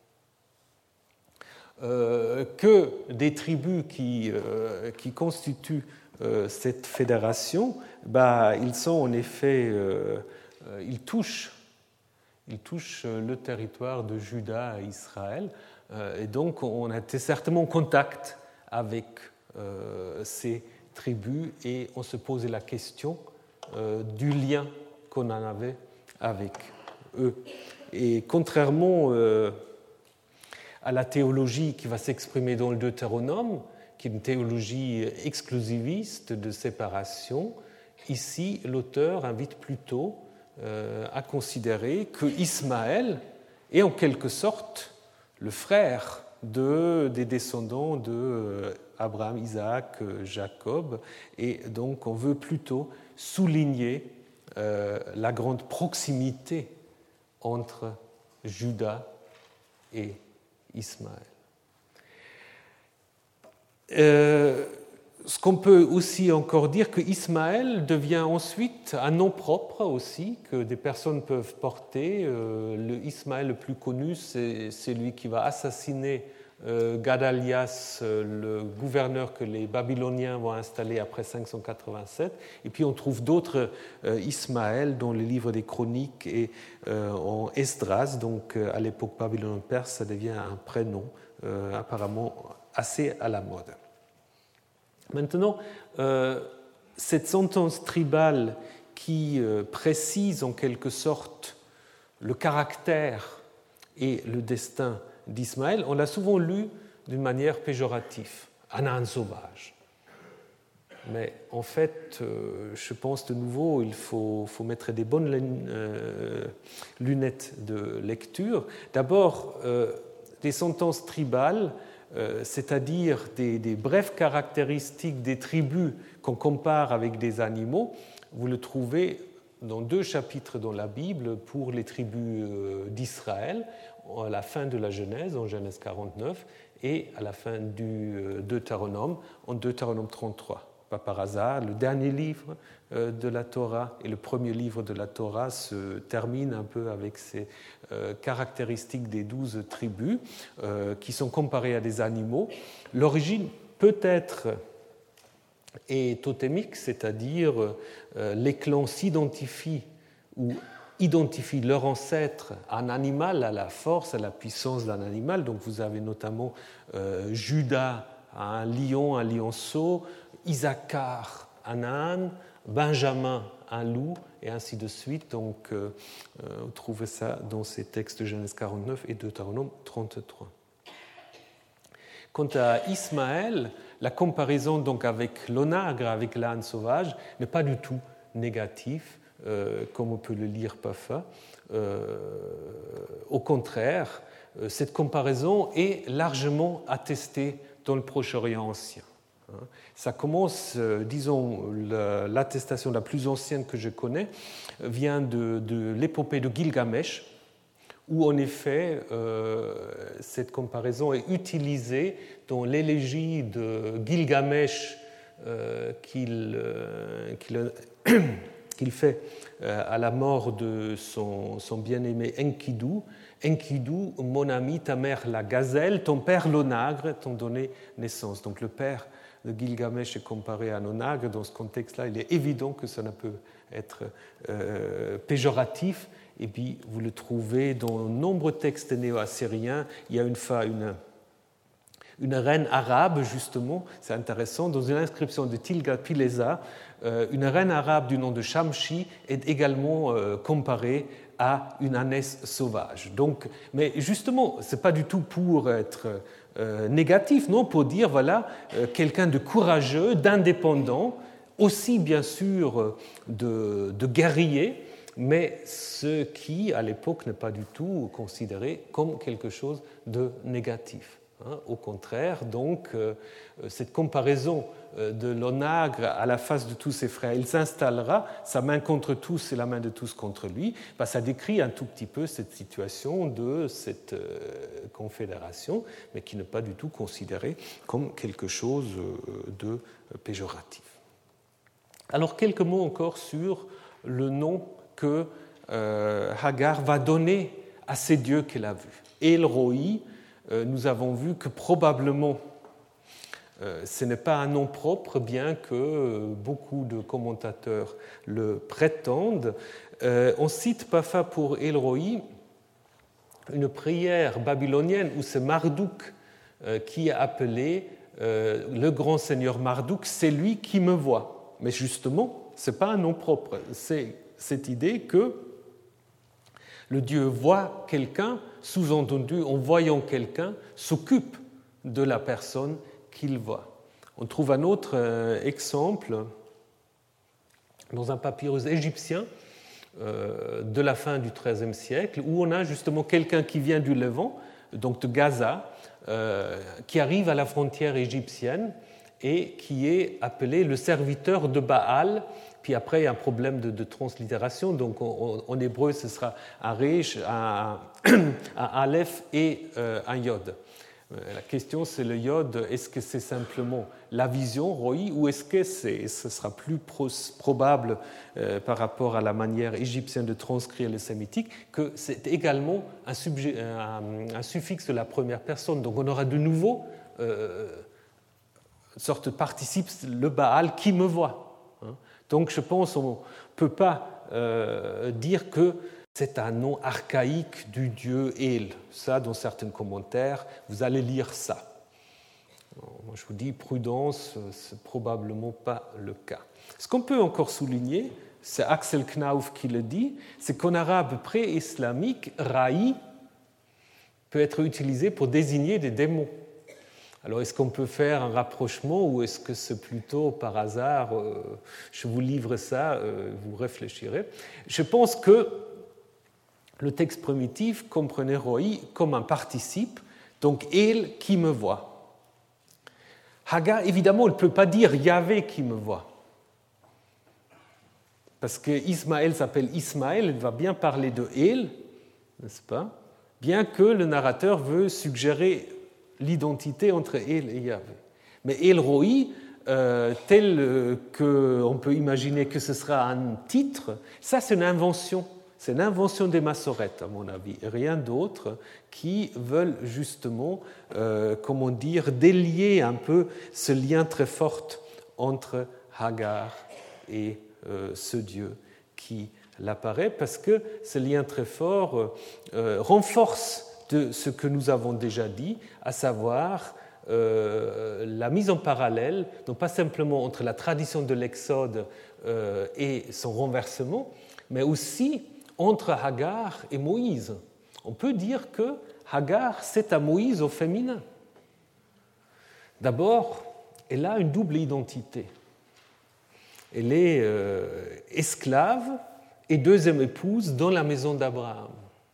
que des tribus qui constituent cette fédération, ils sont en effet, ils touchent le territoire de Juda et Israël, et donc on a été certainement en contact avec ces tribus et on se posait la question du lien qu'on en avait avec eux. Et contrairement à la théologie qui va s'exprimer dans le Deutéronome, qui est une théologie exclusiviste de séparation, ici l'auteur invite plutôt à considérer que Ismaël est en quelque sorte le frère des descendants d'Abraham, Isaac, Jacob, et donc on veut plutôt souligner la grande proximité entre Juda et Ismaël. Ce qu'on peut aussi encore dire, que Ismaël devient ensuite un nom propre aussi, que des personnes peuvent porter. Le Ismaël le plus connu, c'est celui qui va assassiner Gadalias, le gouverneur que les Babyloniens vont installer après 587. Et puis on trouve d'autres Ismaël dans le livre des Chroniques et en Esdras, donc à l'époque babylonienne-perse, ça devient un prénom apparemment assez à la mode. Maintenant, cette sentence tribale qui précise en quelque sorte le caractère et le destin d'Ismaël, on l'a souvent lu d'une manière péjorative, un âne sauvage. Mais en fait, je pense de nouveau, il faut mettre des bonnes lunettes de lecture. D'abord, des sentences tribales, c'est-à-dire des brèves caractéristiques des tribus qu'on compare avec des animaux, vous le trouvez dans 2 chapitres dans la Bible pour les tribus d'Israël, à la fin de la Genèse, en Genèse 49, et à la fin du Deutéronome, en Deutéronome 33. Pas par hasard, le dernier livre de la Torah et le premier livre de la Torah se terminent un peu avec ces caractéristiques des 12 tribus qui sont comparées à des animaux. L'origine peut-être est totémique, c'est-à-dire les clans s'identifient ou identifient leur ancêtre à un animal, à la force, à la puissance d'un animal. Donc vous avez notamment Judas, un lionceau, Issachar, un âne, Benjamin, un loup, et ainsi de suite. Donc vous trouvez ça dans ces textes de Genèse 49 et Deutéronome 33. Quant à Ismaël, la comparaison donc avec l'onagre, avec l'âne sauvage, n'est pas du tout négative, comme on peut le lire parfois. Au contraire, cette comparaison est largement attestée dans le Proche-Orient ancien. Ça commence, disons, l'attestation la plus ancienne que je connais vient de l'épopée de Gilgamesh, où en effet cette comparaison est utilisée dans l'élégie de Gilgamesh qu'il fait à la mort de son bien-aimé Enkidu. Enkidu, mon ami, ta mère la gazelle, ton père l'onagre t'ont donné naissance. Donc le père de Gilgamesh est comparé à un onagre. Dans ce contexte-là, il est évident que ça ne peut être péjoratif. Et puis, vous le trouvez dans de nombreux textes néo-assyriens. Il y a une fois une reine arabe, justement, c'est intéressant, dans une inscription de Tilgat-Pilesa, une reine arabe du nom de Shamshi est également comparée à une ânesse sauvage. Donc, mais justement, ce n'est pas du tout pour être négatif, non, pour dire, voilà, quelqu'un de courageux, d'indépendant, aussi bien sûr de guerrier, mais ce qui, à l'époque, n'est pas du tout considéré comme quelque chose de négatif. Au contraire, donc, cette comparaison de l'onagre à la face de tous ses frères, il s'installera, sa main contre tous et la main de tous contre lui, ça décrit un tout petit peu cette situation de cette confédération, mais qui n'est pas du tout considérée comme quelque chose de péjoratif. Alors, quelques mots encore sur le nom que Hagar va donner à ces dieux qu'elle a vus. El Roi, nous avons vu que probablement ce n'est pas un nom propre, bien que beaucoup de commentateurs le prétendent. On cite parfois pour El Roi une prière babylonienne où c'est Marduk qui a appelé le grand seigneur Marduk, c'est lui qui me voit. Mais justement, ce n'est pas un nom propre, c'est cette idée que le Dieu voit quelqu'un, sous-entendu, en voyant quelqu'un, s'occupe de la personne qu'il voit. On trouve un autre exemple dans un papyrus égyptien de la fin du XIIIe siècle, où on a justement quelqu'un qui vient du Levant, donc de Gaza, qui arrive à la frontière égyptienne et qui est appelé le serviteur de Baal. Puis après, il y a un problème de translittération. Donc en hébreu, ce sera un Resh, un Aleph et un Yod. La question, c'est le yod, est-ce que c'est simplement la vision, roi, ou est-ce que ce sera plus probable par rapport à la manière égyptienne de transcrire le sémitique, que c'est également un suffixe de la première personne. Donc on aura de nouveau une sorte de participe, le Baal qui me voit. Donc je pense qu'on ne peut pas dire que c'est un nom archaïque du dieu El. Ça, dans certains commentaires, vous allez lire ça. Moi, je vous dis, prudence, ce n'est probablement pas le cas. Ce qu'on peut encore souligner, c'est Axel Knauf qui le dit, c'est qu'en arabe pré-islamique, raï peut être utilisé pour désigner des démons. Alors, est-ce qu'on peut faire un rapprochement ou est-ce que c'est plutôt par hasard, je vous livre ça, vous réfléchirez. Je pense que le texte primitif comprenait roi comme un participe, donc El qui me voit. Hagar, évidemment, elle ne peut pas dire Yahvé qui me voit. Parce que Ismaël s'appelle Ismaël, elle va bien parler de El, n'est-ce pas? Bien que le narrateur veut suggérer l'identité entre El et Yahvé. Mais El Roi, tel qu'on peut imaginer que ce sera un titre, ça c'est une invention. C'est une invention des massorettes, à mon avis, et rien d'autre, qui veulent justement, délier un peu ce lien très fort entre Hagar et ce Dieu qui l'apparaît, parce que ce lien très fort renforce de ce que nous avons déjà dit, à savoir la mise en parallèle, non pas simplement entre la tradition de l'Exode et son renversement, mais aussi entre Hagar et Moïse. On peut dire que Hagar, c'est à Moïse au féminin. D'abord, elle a une double identité. Elle est esclave et deuxième épouse dans la maison d'Abraham.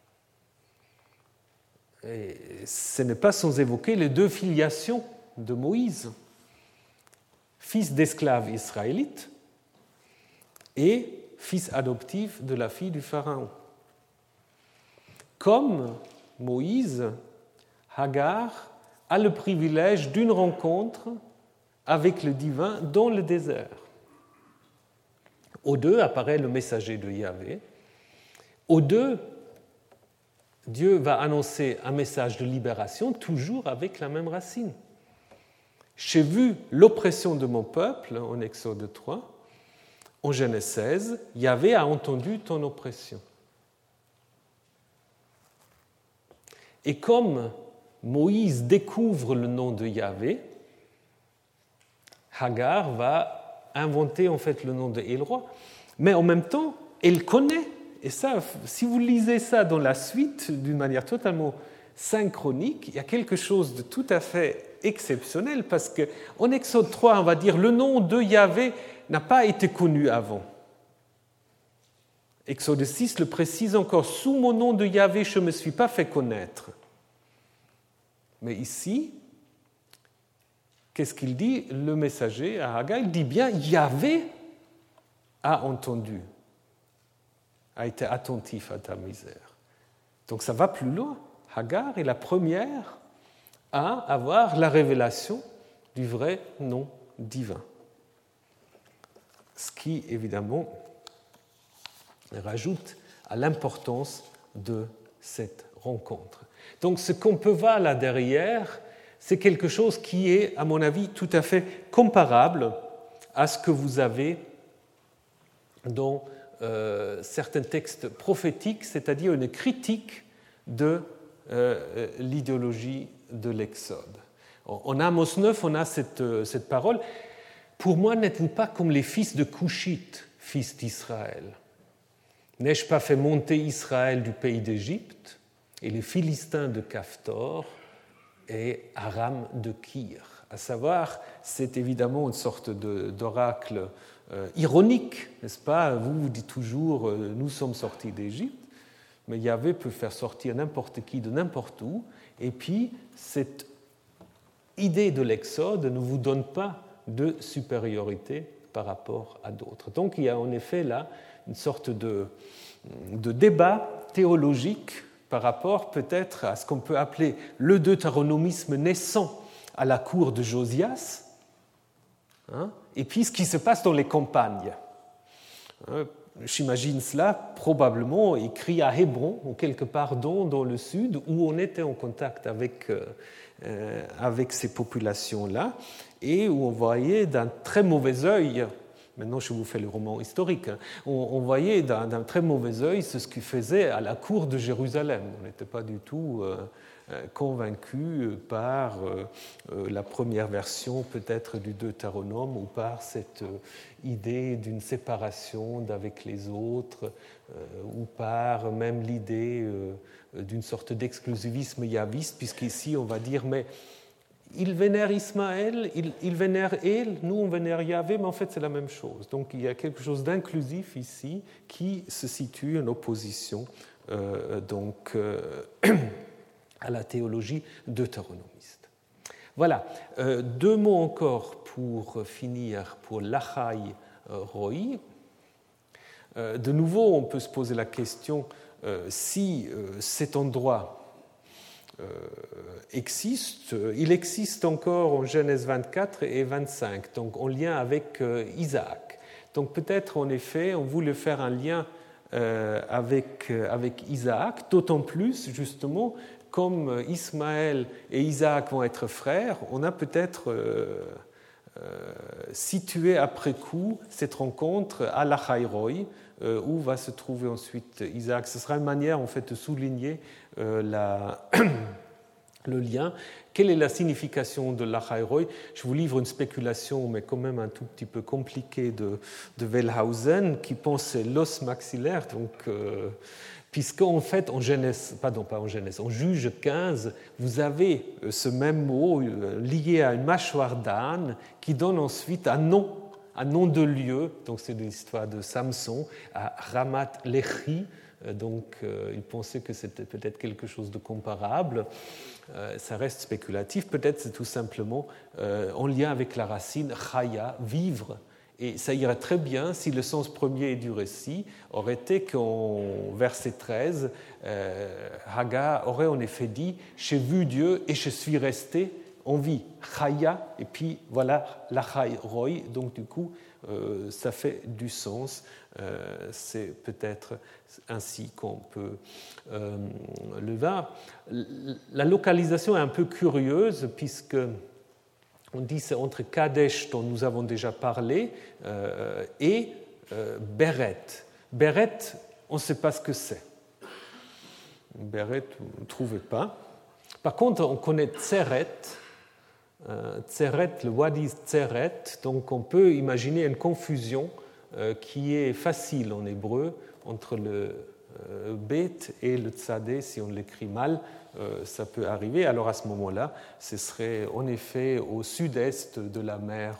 Et ce n'est pas sans évoquer les deux filiations de Moïse, fils d'esclaves israélites et fils adoptif de la fille du Pharaon. Comme Moïse, Hagar a le privilège d'une rencontre avec le divin dans le désert. Aux deux apparaît le messager de Yahvé. Aux deux, Dieu va annoncer un message de libération, toujours avec la même racine. J'ai vu l'oppression de mon peuple, en Exode 3, en Genèse 16, Yahvé a entendu ton oppression. Et comme Moïse découvre le nom de Yahvé, Hagar va inventer en fait le nom de El-Roi. Mais en même temps, elle connaît, et ça, si vous lisez ça dans la suite, d'une manière totalement synchronique, il y a quelque chose de tout à fait exceptionnel, parce qu'en Exode 3, on va dire le nom de Yahvé n'a pas été connu avant. Exode 6 le précise encore, sous mon nom de Yahvé, je ne me suis pas fait connaître. Mais ici, qu'est-ce qu'il dit, le messager à Hagar? Il dit bien, Yahvé a entendu, a été attentif à ta misère. Donc ça va plus loin. Hagar est la première à avoir la révélation du vrai nom divin. Ce qui, évidemment, rajoute à l'importance de cette rencontre. Donc ce qu'on peut voir là derrière, c'est quelque chose qui est, à mon avis, tout à fait comparable à ce que vous avez dans certains textes prophétiques, c'est-à-dire une critique de l'idéologie de l'Exode. En Amos 9, on a cette parole. Pour moi, n'êtes-vous pas comme les fils de Couchite, fils d'Israël? N'ai-je pas fait monter Israël du pays d'Égypte et les Philistins de Caphtor et Aram de Kir? À savoir, c'est évidemment une sorte d'oracle ironique, n'est-ce pas? Vous dites toujours, nous sommes sortis d'Égypte, mais Yahvé peut faire sortir n'importe qui de n'importe où, et puis cette idée de l'Exode ne vous donne pas de supériorité par rapport à d'autres. Donc il y a en effet là une sorte de débat théologique par rapport peut-être à ce qu'on peut appeler le deutéronomisme naissant à la cour de Josias, et puis ce qui se passe dans les campagnes. J'imagine cela probablement écrit à Hébron, ou quelque part dans le sud, où on était en contact avec ces populations-là, et où on voyait d'un très mauvais œil, maintenant je vous fais le roman historique, on voyait d'un très mauvais œil ce qu'il faisait à la cour de Jérusalem. On n'était pas du tout convaincu par la première version peut-être du Deutéronome ou par cette idée d'une séparation d'avec les autres ou par même l'idée d'une sorte d'exclusivisme yaviste, puisqu'ici on va dire mais il vénère Ismaël, il vénère El, nous on vénère Yahvé, mais en fait c'est la même chose. Donc il y a quelque chose d'inclusif ici qui se situe en opposition à la théologie deutéronomiste. Voilà, 2 mots encore pour finir pour l'Achai Roi. De nouveau, on peut se poser la question si cet endroit existe. Il existe encore en Genèse 24 et 25, donc en lien avec Isaac. Donc peut-être en effet, on voulait faire un lien avec Isaac, d'autant plus justement comme Ismaël et Isaac vont être frères, on a peut-être situé après coup cette rencontre à l'Achai-Roi, où va se trouver ensuite Isaac. Ce sera une manière en fait de souligner le lien. Quelle est la signification de l'Achai-Roi ? Je vous livre une spéculation, mais quand même un tout petit peu compliquée de Wellhausen, qui pense l'os maxillaire, donc puisqu'en fait, en Juge 15, vous avez ce même mot lié à une mâchoire d'âne qui donne ensuite un nom de lieu, donc c'est l'histoire de Samson, à Ramat Lehi, donc il pensait que c'était peut-être quelque chose de comparable. Ça reste spéculatif, peut-être c'est tout simplement en lien avec la racine chaya, vivre. Et ça irait très bien si le sens premier du récit aurait été qu'en verset 13, Hagar aurait en effet dit « J'ai vu Dieu et je suis resté en vie ». Chaya, et puis voilà, l'Achai Roi, donc du coup, ça fait du sens. C'est peut-être ainsi qu'on peut le voir. La localisation est un peu curieuse, puisque on dit c'est entre Kadesh, dont nous avons déjà parlé, et Béret. Béret, on ne sait pas ce que c'est. Béret, vous ne trouvez pas. Par contre, on connaît Tseret, le Wadi Tseret, donc on peut imaginer une confusion qui est facile en hébreu entre le Bet et le Tzadé, si on l'écrit mal, ça peut arriver. Alors à ce moment-là, ce serait en effet au sud-est de la mer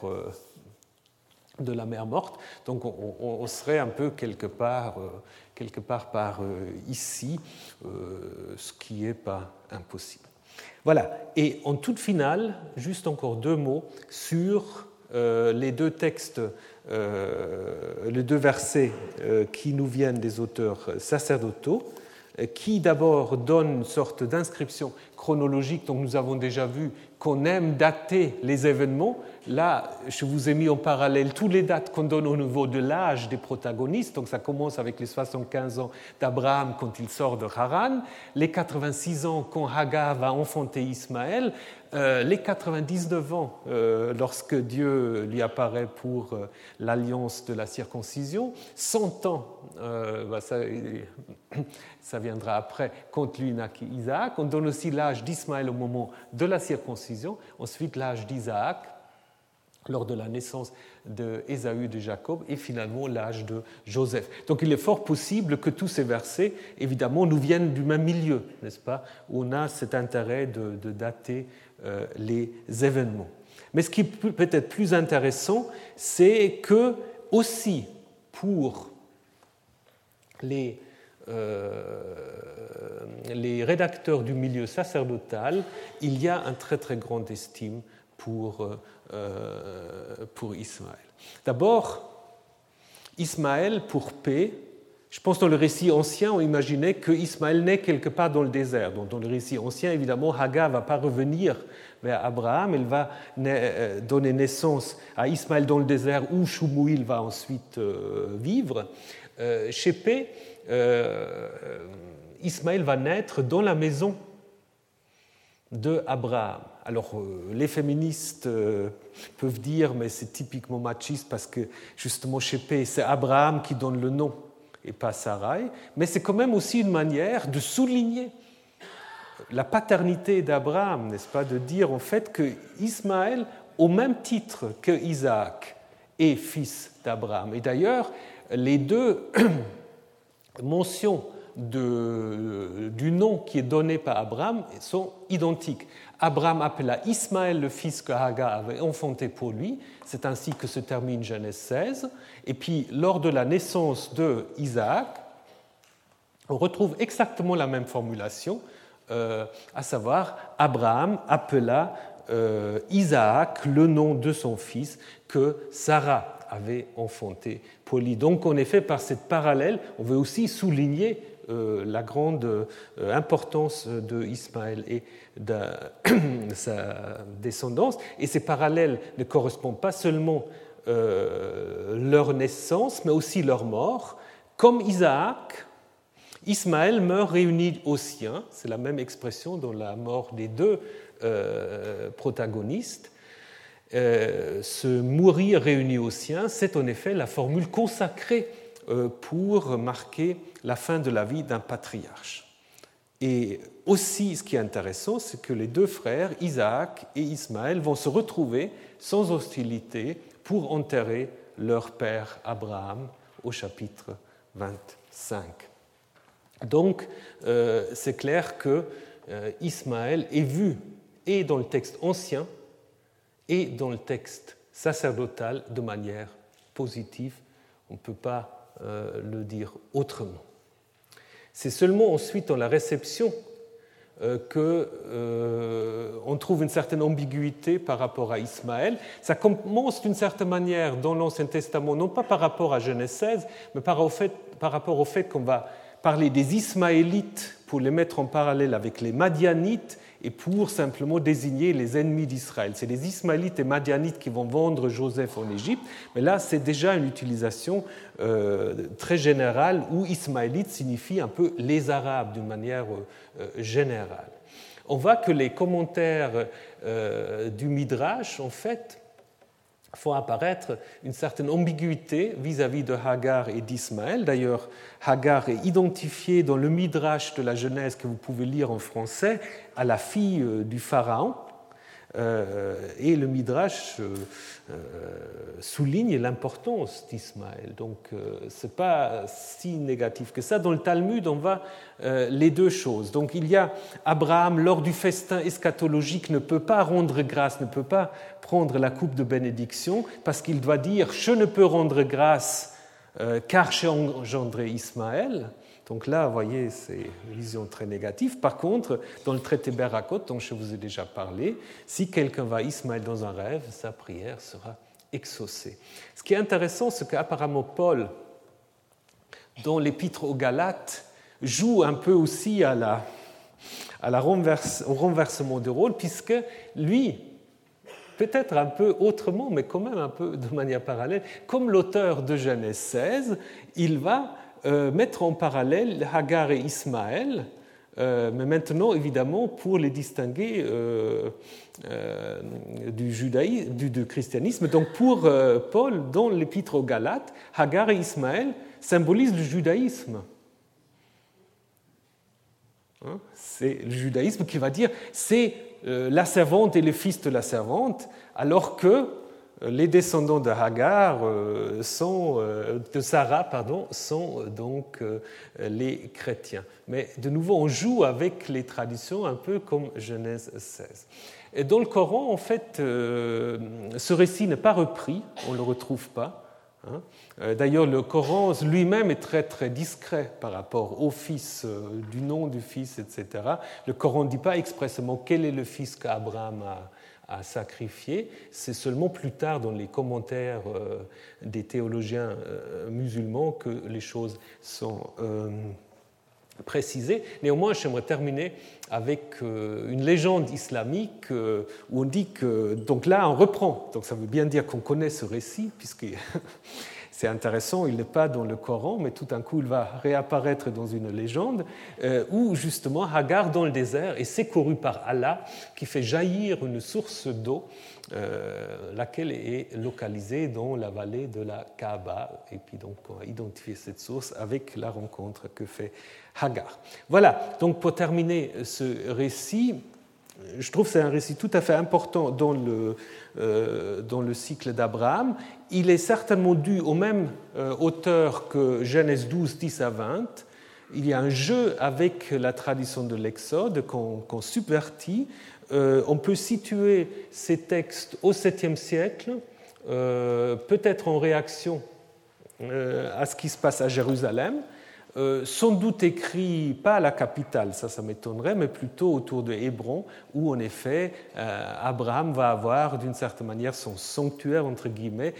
Morte. Donc on serait un peu quelque part par ici, ce qui n'est pas impossible. Voilà. Et en toute finale, juste encore 2 mots sur les 2 textes, les 2 versets qui nous viennent des auteurs sacerdotaux, qui d'abord donnent une sorte d'inscription chronologique. Donc nous avons déjà vu qu'on aime dater les événements. Là, je vous ai mis en parallèle toutes les dates qu'on donne au niveau de l'âge des protagonistes. Donc ça commence avec les 75 ans d'Abraham quand il sort de Haran, les 86 ans quand Hagar va enfanter Ismaël, les 99 ans lorsque Dieu lui apparaît pour l'alliance de la circoncision, 100 ans, ça viendra après, quand lui naquit Isaac. On donne aussi l'âge d'Ismaël au moment de la circoncision, ensuite l'âge d'Isaac lors de la naissance d'Ésaü de Jacob, et finalement l'âge de Joseph. Donc il est fort possible que tous ces versets, évidemment, nous viennent du même milieu, n'est-ce pas, où on a cet intérêt de dater les événements. Mais ce qui est peut-être plus intéressant, c'est que aussi pour les rédacteurs du milieu sacerdotal, il y a un très très grande estime pour Ismaël. D'abord, Ismaël, pour paix, Je pense que dans le récit ancien, on imaginait qu'Ismaël naît quelque part dans le désert. Donc, dans le récit ancien, évidemment, Hagar ne va pas revenir vers Abraham, elle va donner naissance à Ismaël dans le désert où Shmuel va ensuite vivre. Chez P, Ismaël va naître dans la maison de Abraham. Alors, les féministes peuvent dire, mais c'est typiquement machiste parce que justement chez P, c'est Abraham qui donne le nom et pas Sarai, mais c'est quand même aussi une manière de souligner la paternité d'Abraham, n'est-ce pas, de dire en fait que Ismaël, au même titre que Isaac, est fils d'Abraham. Et d'ailleurs, les deux mentions du nom qui est donné par Abraham sont identiques. Abraham appela Ismaël le fils que Hagar avait enfanté pour lui, c'est ainsi que se termine Genèse 16. Et puis, lors de la naissance de Isaac, on retrouve exactement la même formulation, à savoir Abraham appela Isaac le nom de son fils que Sarah avait enfanté pour lui. Donc, en effet, par cette parallèle, on veut aussi souligner la grande importance d'Ismaël et de sa descendance. Et ces parallèles ne correspondent pas seulement leur naissance, mais aussi leur mort. Comme Isaac, Ismaël meurt réuni aux siens, c'est la même expression dans la mort des deux protagonistes. Se mourir réuni aux siens, c'est en effet la formule consacrée pour marquer la fin de la vie d'un patriarche. Et aussi, ce qui est intéressant, c'est que les deux frères, Isaac et Ismaël, vont se retrouver sans hostilité pour enterrer leur père Abraham au chapitre 25. Donc, c'est clair que Ismaël est vu et dans le texte ancien et dans le texte sacerdotal de manière positive. On ne peut pas le dire autrement. C'est seulement ensuite dans la réception qu'on trouve une certaine ambiguïté par rapport à Ismaël. Ça commence d'une certaine manière dans l'Ancien Testament, non pas par rapport à Genèse 16, mais par rapport au fait qu'on va parler des Ismaélites pour les mettre en parallèle avec les Madianites et pour simplement désigner les ennemis d'Israël. C'est les Ismaélites et Madianites qui vont vendre Joseph en Égypte, mais là c'est déjà une utilisation très générale où Ismaélites signifie un peu les Arabes d'une manière générale. On voit que les commentaires du Midrash, en fait, font apparaître une certaine ambiguïté vis-à-vis de Hagar et d'Ismaël. D'ailleurs, Hagar est identifiée dans le Midrash de la Genèse que vous pouvez lire en français à la fille du Pharaon. Et le Midrash souligne l'importance d'Ismaël. Donc, ce n'est pas si négatif que ça. Dans le Talmud, on voit les deux choses. Donc, il y a Abraham, lors du festin eschatologique, ne peut pas rendre grâce, ne peut pas prendre la coupe de bénédiction, parce qu'il doit dire « Je ne peux rendre grâce car j'ai engendré Ismaël ». Donc là, vous voyez, c'est une vision très négative. Par contre, dans le traité Berakot, dont je vous ai déjà parlé, si quelqu'un va Ismaël dans un rêve, sa prière sera exaucée. Ce qui est intéressant, c'est qu'apparemment Paul, dans l'épître aux Galates, joue un peu aussi au renversement de rôle, puisque lui, peut-être un peu autrement, mais quand même un peu de manière parallèle, comme l'auteur de Genèse 16, il va mettre en parallèle Hagar et Ismaël, mais maintenant, évidemment, pour les distinguer du christianisme. Donc, pour Paul, dans l'Épître aux Galates, Hagar et Ismaël symbolisent le judaïsme. C'est le judaïsme qui va dire c'est la servante et le fils de la servante, alors que les descendants de Hagar de Sarah, sont donc les chrétiens. Mais de nouveau, on joue avec les traditions un peu comme Genèse 16. Et dans le Coran, en fait, ce récit n'est pas repris, on ne le retrouve pas. D'ailleurs, le Coran lui-même est très, très discret par rapport au fils, du nom du fils, etc. Le Coran ne dit pas expressément quel est le fils qu'Abraham a à sacrifier. C'est seulement plus tard dans les commentaires des théologiens musulmans que les choses sont précisées. Néanmoins, j'aimerais terminer avec une légende islamique où on dit que... Donc là, on reprend. Donc ça veut bien dire qu'on connaît ce récit, puisque c'est intéressant, il n'est pas dans le Coran, mais tout d'un coup, il va réapparaître dans une légende où justement Hagar dans le désert est secourue par Allah qui fait jaillir une source d'eau laquelle est localisée dans la vallée de la Kaaba. Et puis donc on va identifier cette source avec la rencontre que fait Hagar. Voilà, donc pour terminer ce récit, je trouve que c'est un récit tout à fait important dans le cycle d'Abraham. Il est certainement dû au même auteur que Genèse 12, 10 à 20. Il y a un jeu avec la tradition de l'Exode qu'on subvertit. On peut situer ces textes au 7e siècle, peut-être en réaction à ce qui se passe à Jérusalem, sans doute écrit pas à la capitale, ça m'étonnerait, mais plutôt autour de Hébron, où en effet Abraham va avoir d'une certaine manière son sanctuaire, entre guillemets,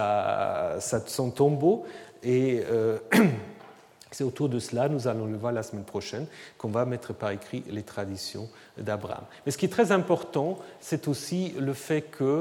son tombeau, et c'est autour de cela, nous allons le voir la semaine prochaine, qu'on va mettre par écrit les traditions d'Abraham. Mais ce qui est très important, c'est aussi le fait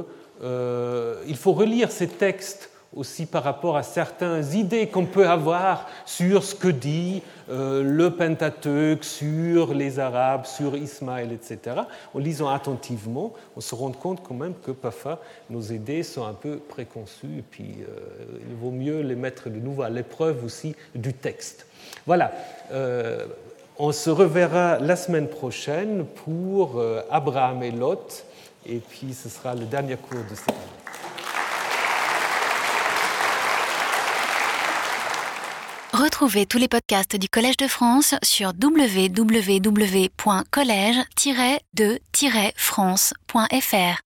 qu'il faut relire ces textes aussi par rapport à certaines idées qu'on peut avoir sur ce que dit le Pentateuque, sur les Arabes, sur Ismaël, etc. En lisant attentivement, on se rend compte quand même que parfois nos idées sont un peu préconçues, et puis il vaut mieux les mettre de nouveau à l'épreuve aussi du texte. Voilà, on se reverra la semaine prochaine pour Abraham et Lot, et puis ce sera le dernier cours de cette année. Retrouvez tous les podcasts du Collège de France sur www.collège-de-france.fr.